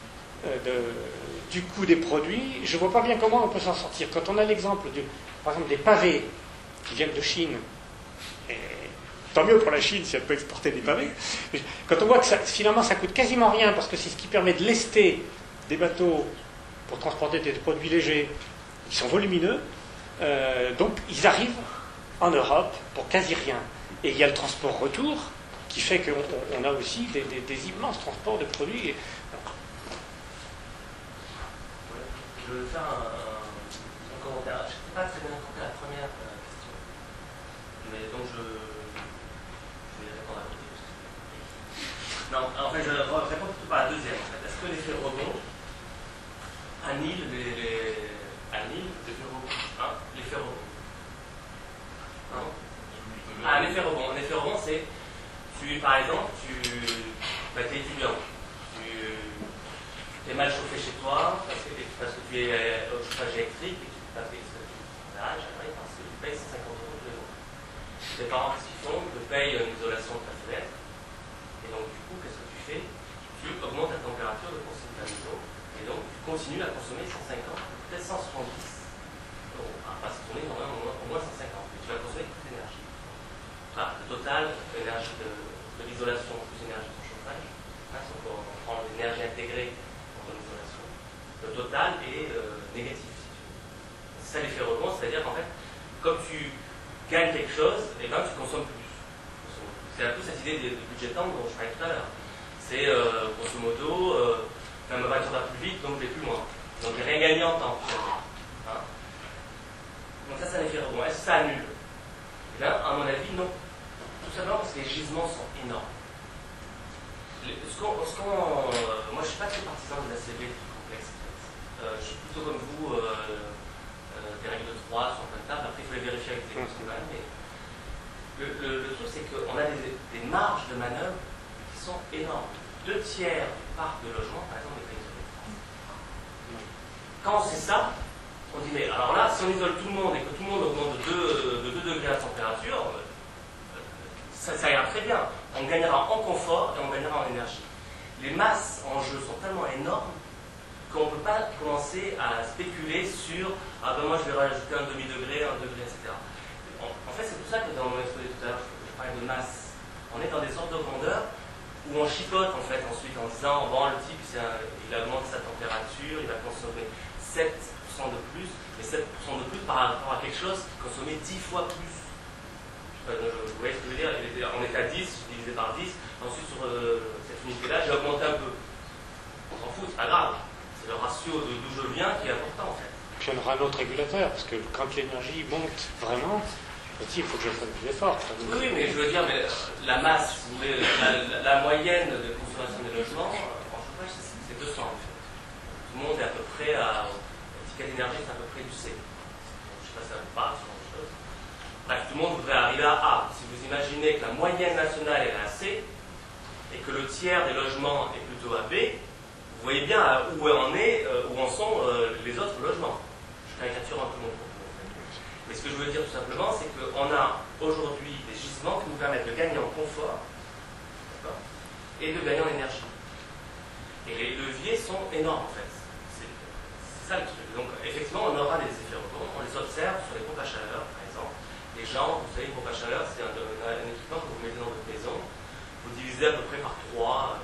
du coût des produits, je ne vois pas bien comment on peut s'en sortir. Quand on a l'exemple, par exemple, des pavés qui viennent de Chine, et tant mieux pour la Chine si elle peut exporter des pavés, mais quand on voit que finalement ça coûte quasiment rien parce que c'est ce qui permet de lester des bateaux pour transporter des produits légers qui sont volumineux, donc ils arrivent en Europe pour quasi rien. Et il y a le transport retour qui fait qu'on a aussi des immenses transports de produits. Je veux faire un commentaire. Je n'ai pas très bien compris la première question. Mais donc je vais répondre à la question. Non, par exemple, tu es étudiant, tu es mal chauffé chez toi parce que tu es au chauffage électrique et que tu peux pas payer ce chauffage, parce que tu payes 150 € tous les mois. Tes parents, qu'est-ce qu'ils font? Ils te payent une isolation de ta fenêtre. Et donc, du coup, qu'est-ce que tu fais? Tu augmentes la température de consommation de ta maison. Et donc, tu continues à consommer 150, peut-être 170 €. Parce que tu en as au moins 150. Et tu vas consommer toute l'énergie. Enfin, le total énergie de l'isolation plus énergie de chauffage. Si on prend l'énergie intégrée en isolation, le total est négatif. C'est ça l'effet rebond, c'est-à-dire qu'en fait, comme tu gagnes quelque chose, et ben tu consommes plus. C'est un peu cette idée de budgetant dont je parlais tout à l'heure. C'est grosso modo, ma voiture va plus vite, donc je vais plus loin. Donc j'ai rien gagné en temps. Hein? Donc ça, c'est un effet rebond. Est-ce que ça annule? Eh bien, à mon avis, non. Tout simplement parce que les gisements sont énormes. Moi, je ne suis pas très partisan de la CV complexe. Je suis plutôt comme vous, des règles de 3 sur plein de tables. Après, il faut les vérifier avec des équations. Mais le truc, c'est qu'on a des marges de manœuvre qui sont énormes. 2 tiers du parc de logement, par exemple, n'est pas isolé. Quand on sait ça, on dit, mais alors là, si on isole tout le monde et que tout le monde augmente de 2 degrés la température, ça ira très bien. On gagnera en confort et on gagnera en énergie. Les masses en jeu sont tellement énormes qu'on ne peut pas commencer à spéculer sur « ah ben moi je vais rajouter un demi-degré, 1 degré, etc. » En fait, c'est pour ça que dans mon exposé tout à l'heure, je parlais de masse. On est dans des ordres de grandeur où on chipote en fait ensuite en disant « bon, le type, il augmente sa température, il va consommer 7% de plus, mais 7% de plus par rapport à quelque chose qui consommait 10 fois plus. » Vous voyez ce que je veux dire? On est à 10, divisé par 10. Ensuite, sur cette unité-là, j'ai augmenté un peu. On s'en fout, c'est pas grave. C'est le ratio d'où je viens qui est important, en fait. Puis on aura un autre régulateur, parce que quand l'énergie monte vraiment, il faut que je fasse plus d'efforts. Oui, mais je veux dire, mais la masse, si vous voulez, la moyenne de consommation des logements, en chauffage, c'est 200, en fait. Tout le monde est à peu près à... L'étiquette d'énergie, c'est à peu près du C. Je ne sais pas si ça vous parle, ce genre de choses. Bref, tout le monde voudrait arriver à A. Si vous imaginez que la moyenne nationale est à C et que le tiers des logements est plutôt à B, vous voyez bien où en sont les autres logements. Je caricature un peu mon propos. Mais ce que je veux dire tout simplement, c'est qu'on a aujourd'hui des gisements qui nous permettent de gagner en confort et de gagner en énergie. Et les leviers sont énormes en fait. C'est ça le truc. Donc effectivement, on aura des effets rebonds. On les observe sur les pompes à chaleur, par exemple. Les gens, vous savez, une pompe à chaleur, c'est un équipement que vous mettez dans votre maison. Vous divisez à peu près par 3,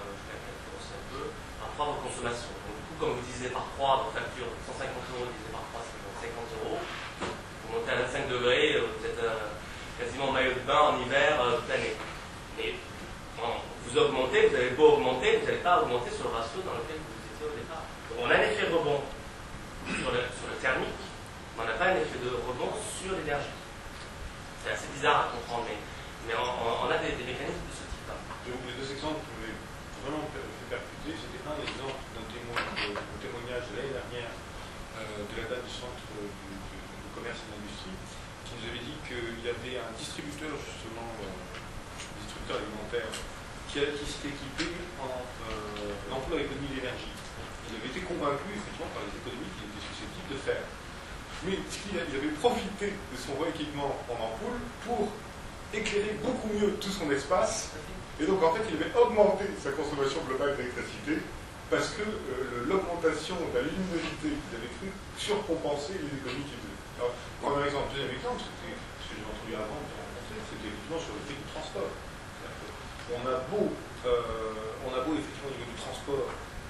par 3 vos consommations. Donc, du coup, comme vous divisez par 3 votre facture, 150 € divisé par 3, c'est 50 €. Vous montez à 25 degrés, vous êtes quasiment en maillot de bain en hiver toute l'année. Mais bon, vous augmentez, vous avez beau augmenter, vous n'allez pas augmenter sur le ratio dans lequel vous étiez au départ. Donc, on a un effet rebond sur le thermique, mais on n'a pas un effet de rebond sur l'énergie. C'est assez bizarre à comprendre, mais on a des mécanismes de ce type-là. Les 2 exemples qui m'avaient vraiment fait percuter, c'était un exemple d'un témoignage de l'année dernière de la date du centre du commerce et de l'industrie, qui nous avait dit qu'il y avait un distributeur, justement, distributeur alimentaire, qui s'était équipé en l'emploi d'économie d'énergie. Il avait été convaincu, effectivement, par les économies qu'il était susceptible de faire. Mais il avait profité de son rééquipement en ampoule pour éclairer beaucoup mieux tout son espace. Et donc, en fait, il avait augmenté sa consommation globale d'électricité parce que l'augmentation de la luminosité qu'il avait cru surcompenser les économies qu'il faisait. Alors, premier exemple. Deuxième exemple, c'était ce que j'ai entendu avant de rencontrer, c'était effectivement sur le prix du transport. On a beau effectivement, au niveau du transport,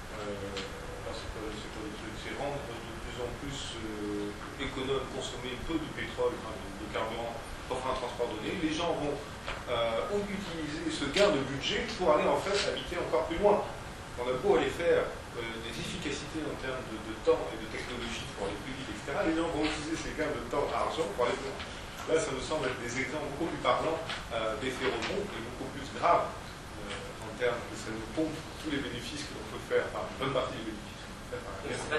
c'est rendre de plus en plus économe, consommer peu de pétrole, de carburant, pour faire un transport donné. Les gens vont utiliser ce gain de budget pour aller en fait habiter encore plus loin. On a beau aller faire des efficacités en termes de temps et de technologie pour aller plus vite, etc. Les gens vont utiliser ces gains de temps à argent pour aller plus loin. Là, ça me semble être des exemples beaucoup plus parlants d'effets rebonds et beaucoup plus graves en termes de ça nous pompe tous les bénéfices que l'on peut faire, enfin une bonne partie des bénéfices. Mais ce n'est pas des effets rebonds de politique en faveur de l'énergie. Non. Ah, d'accord. Voilà.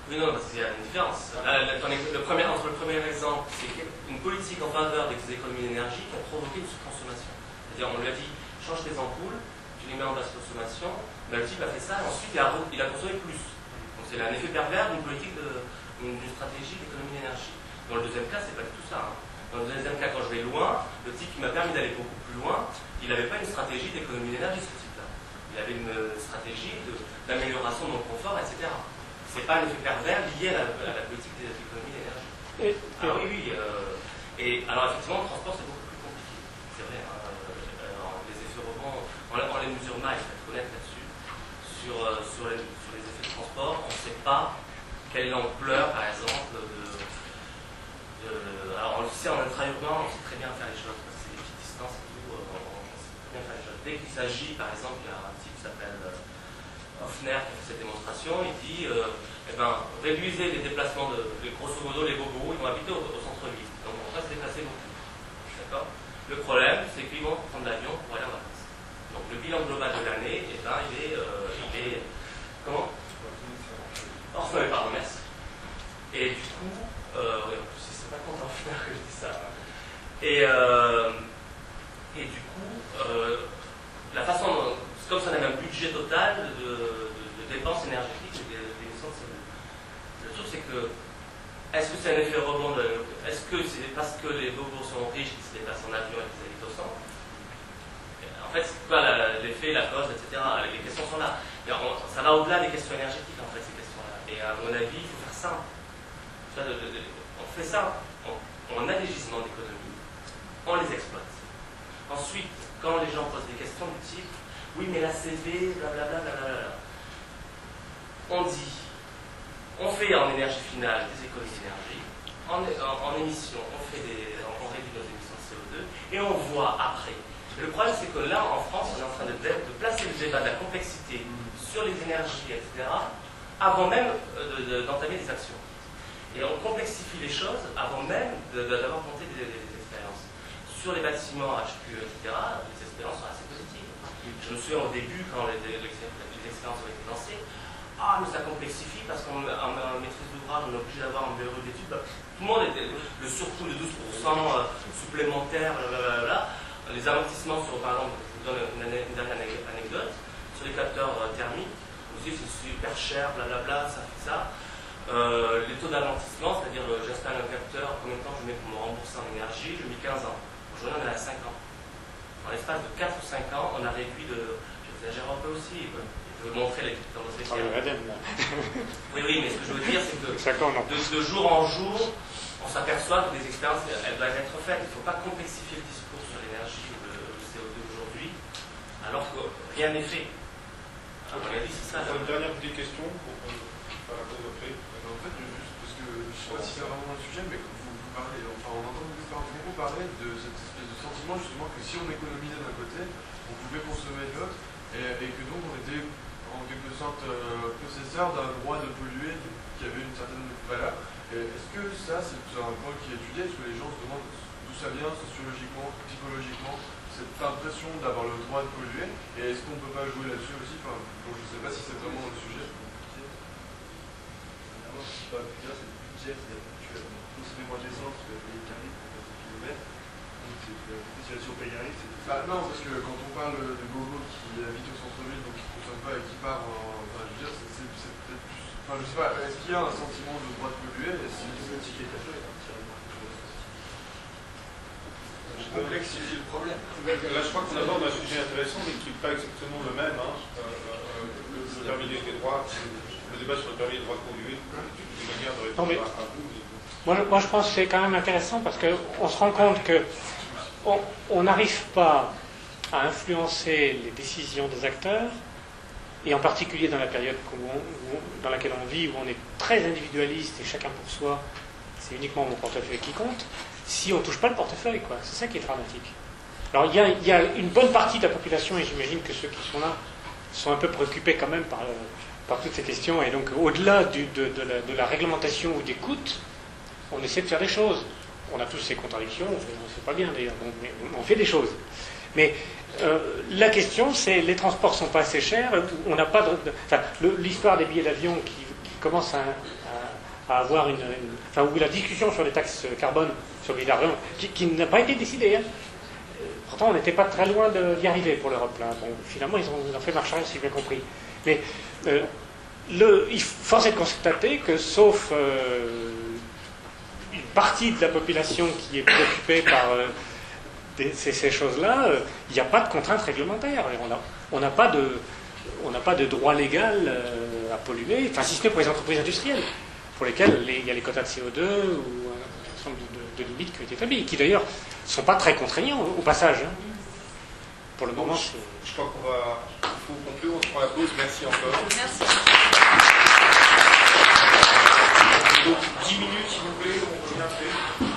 Oui, non, parce qu'il y a une différence. Entre le premier exemple, c'est une politique en faveur des économies d'énergie qui a provoqué une surconsommation. C'est-à-dire, on lui a dit, change tes ampoules, tu les mets en basse consommation, mais le type a fait ça, et ensuite il a consommé plus. Donc c'est un effet pervers d'une politique, d'une stratégie d'économie d'énergie. Dans le deuxième cas, c'est pas du tout ça. Hein. Dans le deuxième cas, quand je vais loin, le type qui m'a permis d'aller beaucoup plus loin, il n'avait pas une stratégie d'économie d'énergie, ce type-là. Il avait une stratégie d'amélioration de mon confort, etc. C'est pas un effet pervers lié à la politique des économies d'énergie. Ah oui, oui. Et alors effectivement, le transport c'est beaucoup plus compliqué. C'est vrai. Les effets rebonds, on les mesure mal, il faut être honnête là-dessus. Sur les effets de transport, on ne sait pas quelle est l'ampleur, par exemple, alors on le sait en intra-urbain, on sait très bien faire les choses, parce que c'est des petites distances et tout, on sait très bien faire les choses. Dès qu'il s'agit, par exemple, il y a un type qui s'appelle Hoffner qui fait cette démonstration, il dit réduisez les déplacements grosso modo les bobos, ils vont habiter au centre-ville, donc on va se déplacer beaucoup. D'accord. Le problème, c'est qu'ils vont prendre l'avion pour aller en vacances. Donc le bilan global de l'année, il est comment orphelin, pardon, merci. Et du coup, oui, en plus c'est pas content que je dis ça. Et du coup, la façon dont comme ça, on avait un budget total de dépenses énergétiques et d'émissions de CO2. Le truc, c'est que, est-ce que c'est un effet rebond est-ce que c'est parce que les bobos sont riches qu'ils se déplacent en avion et qu'ils habitent au centre? En fait, c'est quoi l'effet, la cause, etc. Les questions sont là. Ça va au-delà des questions énergétiques, en fait, ces questions-là. Et à mon avis, il faut faire simple. On fait ça. On a des gisements d'économie. On les exploite. Ensuite, quand les gens posent des questions du type oui, mais la CV, blablabla, blablabla. On dit, on fait en énergie finale des économies d'énergie, en émissions, on réduit nos émissions de CO2, et on voit après. Le problème, c'est que là, en France, on est en train de placer le débat de la complexité sur les énergies, etc., avant même d'entamer des actions. Et on complexifie les choses avant même d'avoir monté des expériences. Sur les bâtiments HQ, etc., les expériences sont assez positives. Je me souviens au début, quand les expériences ont été lancées, mais ça complexifie parce qu'en maîtrise d'ouvrage, on est obligé d'avoir un bureau d'études. Tout le monde était le surcoût de 12% supplémentaire, blablabla. Les amortissements sur, par exemple, je vous donne une dernière anecdote, sur les capteurs thermiques, vous dites c'est super cher, blablabla, ça fait ça. Les taux d'amortissement, c'est-à-dire j'installe un capteur, combien de temps je mets pour me rembourser en énergie, je mets 15 ans. Aujourd'hui, on est à 5 ans. Dans l'espace de 4 ou 5 ans, on a réduit j'exagère un peu aussi, je veux montrer les tendances échelles. Oui, mais ce que je veux dire, c'est que de jour en jour, on s'aperçoit que les expériences, elles doivent être faites. Il ne faut pas complexifier le discours sur l'énergie ou le CO2 aujourd'hui, alors que rien n'est fait. À mon avis, c'est ça. Une dernière petite question pour faire la pause après. En fait, juste parce que je ne sais pas si c'est vraiment le sujet, mais vous parlez, enfin, on entend beaucoup parler de cette espèce de sentiment justement que si on économisait d'un côté, on pouvait consommer de l'autre, et que donc on était en quelque sorte possesseur d'un droit de polluer qui avait une certaine valeur. Est-ce que ça, c'est un point qui est étudié? Est-ce que les gens se demandent d'où ça vient sociologiquement, psychologiquement, cette impression d'avoir le droit de polluer? Et est-ce qu'on ne peut pas jouer là-dessus aussi? Enfin, bon, je ne sais pas si c'est vraiment le sujet. Évidemment, ce qui n'est pas budget, c'est le budget, c'est-à-dire que tu consommes moins d'essence, tu vas payer le tarif pour ton kilomètre. Donc, si tu vas payer un litre, c'est non, parce que quand on parle de bobo qui habite au centre-ville, donc qui ne consomme pas et qui part en. Enfin, je veux dire, c'est peut-être plus. Enfin, je sais pas, est-ce qu'il y a un sentiment de droit de polluer? Je complexifie le problème. Là, je crois qu'on aborde un sujet intéressant, mais qui n'est pas exactement le même. Le permis des droits, le débat sur le permis des droits de conduire, une manière de répondre à vous. Moi, je pense que c'est quand même intéressant parce qu'on se rend compte que on n'arrive pas à influencer les décisions des acteurs, et en particulier dans la période dans laquelle on vit, où on est très individualiste et chacun pour soi, c'est uniquement mon portefeuille qui compte, si on ne touche pas le portefeuille, quoi. C'est ça qui est dramatique. Alors il y a une bonne partie de la population, et j'imagine que ceux qui sont là sont un peu préoccupés quand même par toutes ces questions, et donc au-delà de la réglementation ou des coûts, on essaie de faire des choses. On a tous ces contradictions, on ne fait pas bien d'ailleurs, mais on fait des choses. Mais la question, c'est les transports ne sont pas assez chers, on n'a pas l'histoire des billets d'avion qui commence à à avoir où la discussion sur les taxes carbone sur l'hydrogène, qui n'a pas été décidée. Hein. Pourtant, on n'était pas très loin d'y arriver pour l'Europe. Là. Bon, finalement, ils ont fait marche arrière, si j'ai bien compris. Mais force est de constater que, sauf une partie de la population qui est préoccupée par ces choses-là, il n'y a pas de contraintes réglementaires. On n'a pas de droit légal à polluer, enfin, si ce n'est pour les entreprises industrielles, pour lesquelles il y a les quotas de CO2 ou un certain nombre de limites qui ont été établies, qui d'ailleurs ne sont pas très contraignants au passage. Hein. Pour le moment, je crois qu'il faut conclure, on se prend la pause, merci encore. Merci. Donc 10 minutes si vous voulez, on revient après.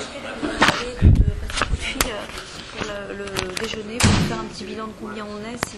Pour le déjeuner, pour faire un petit bilan de combien on est.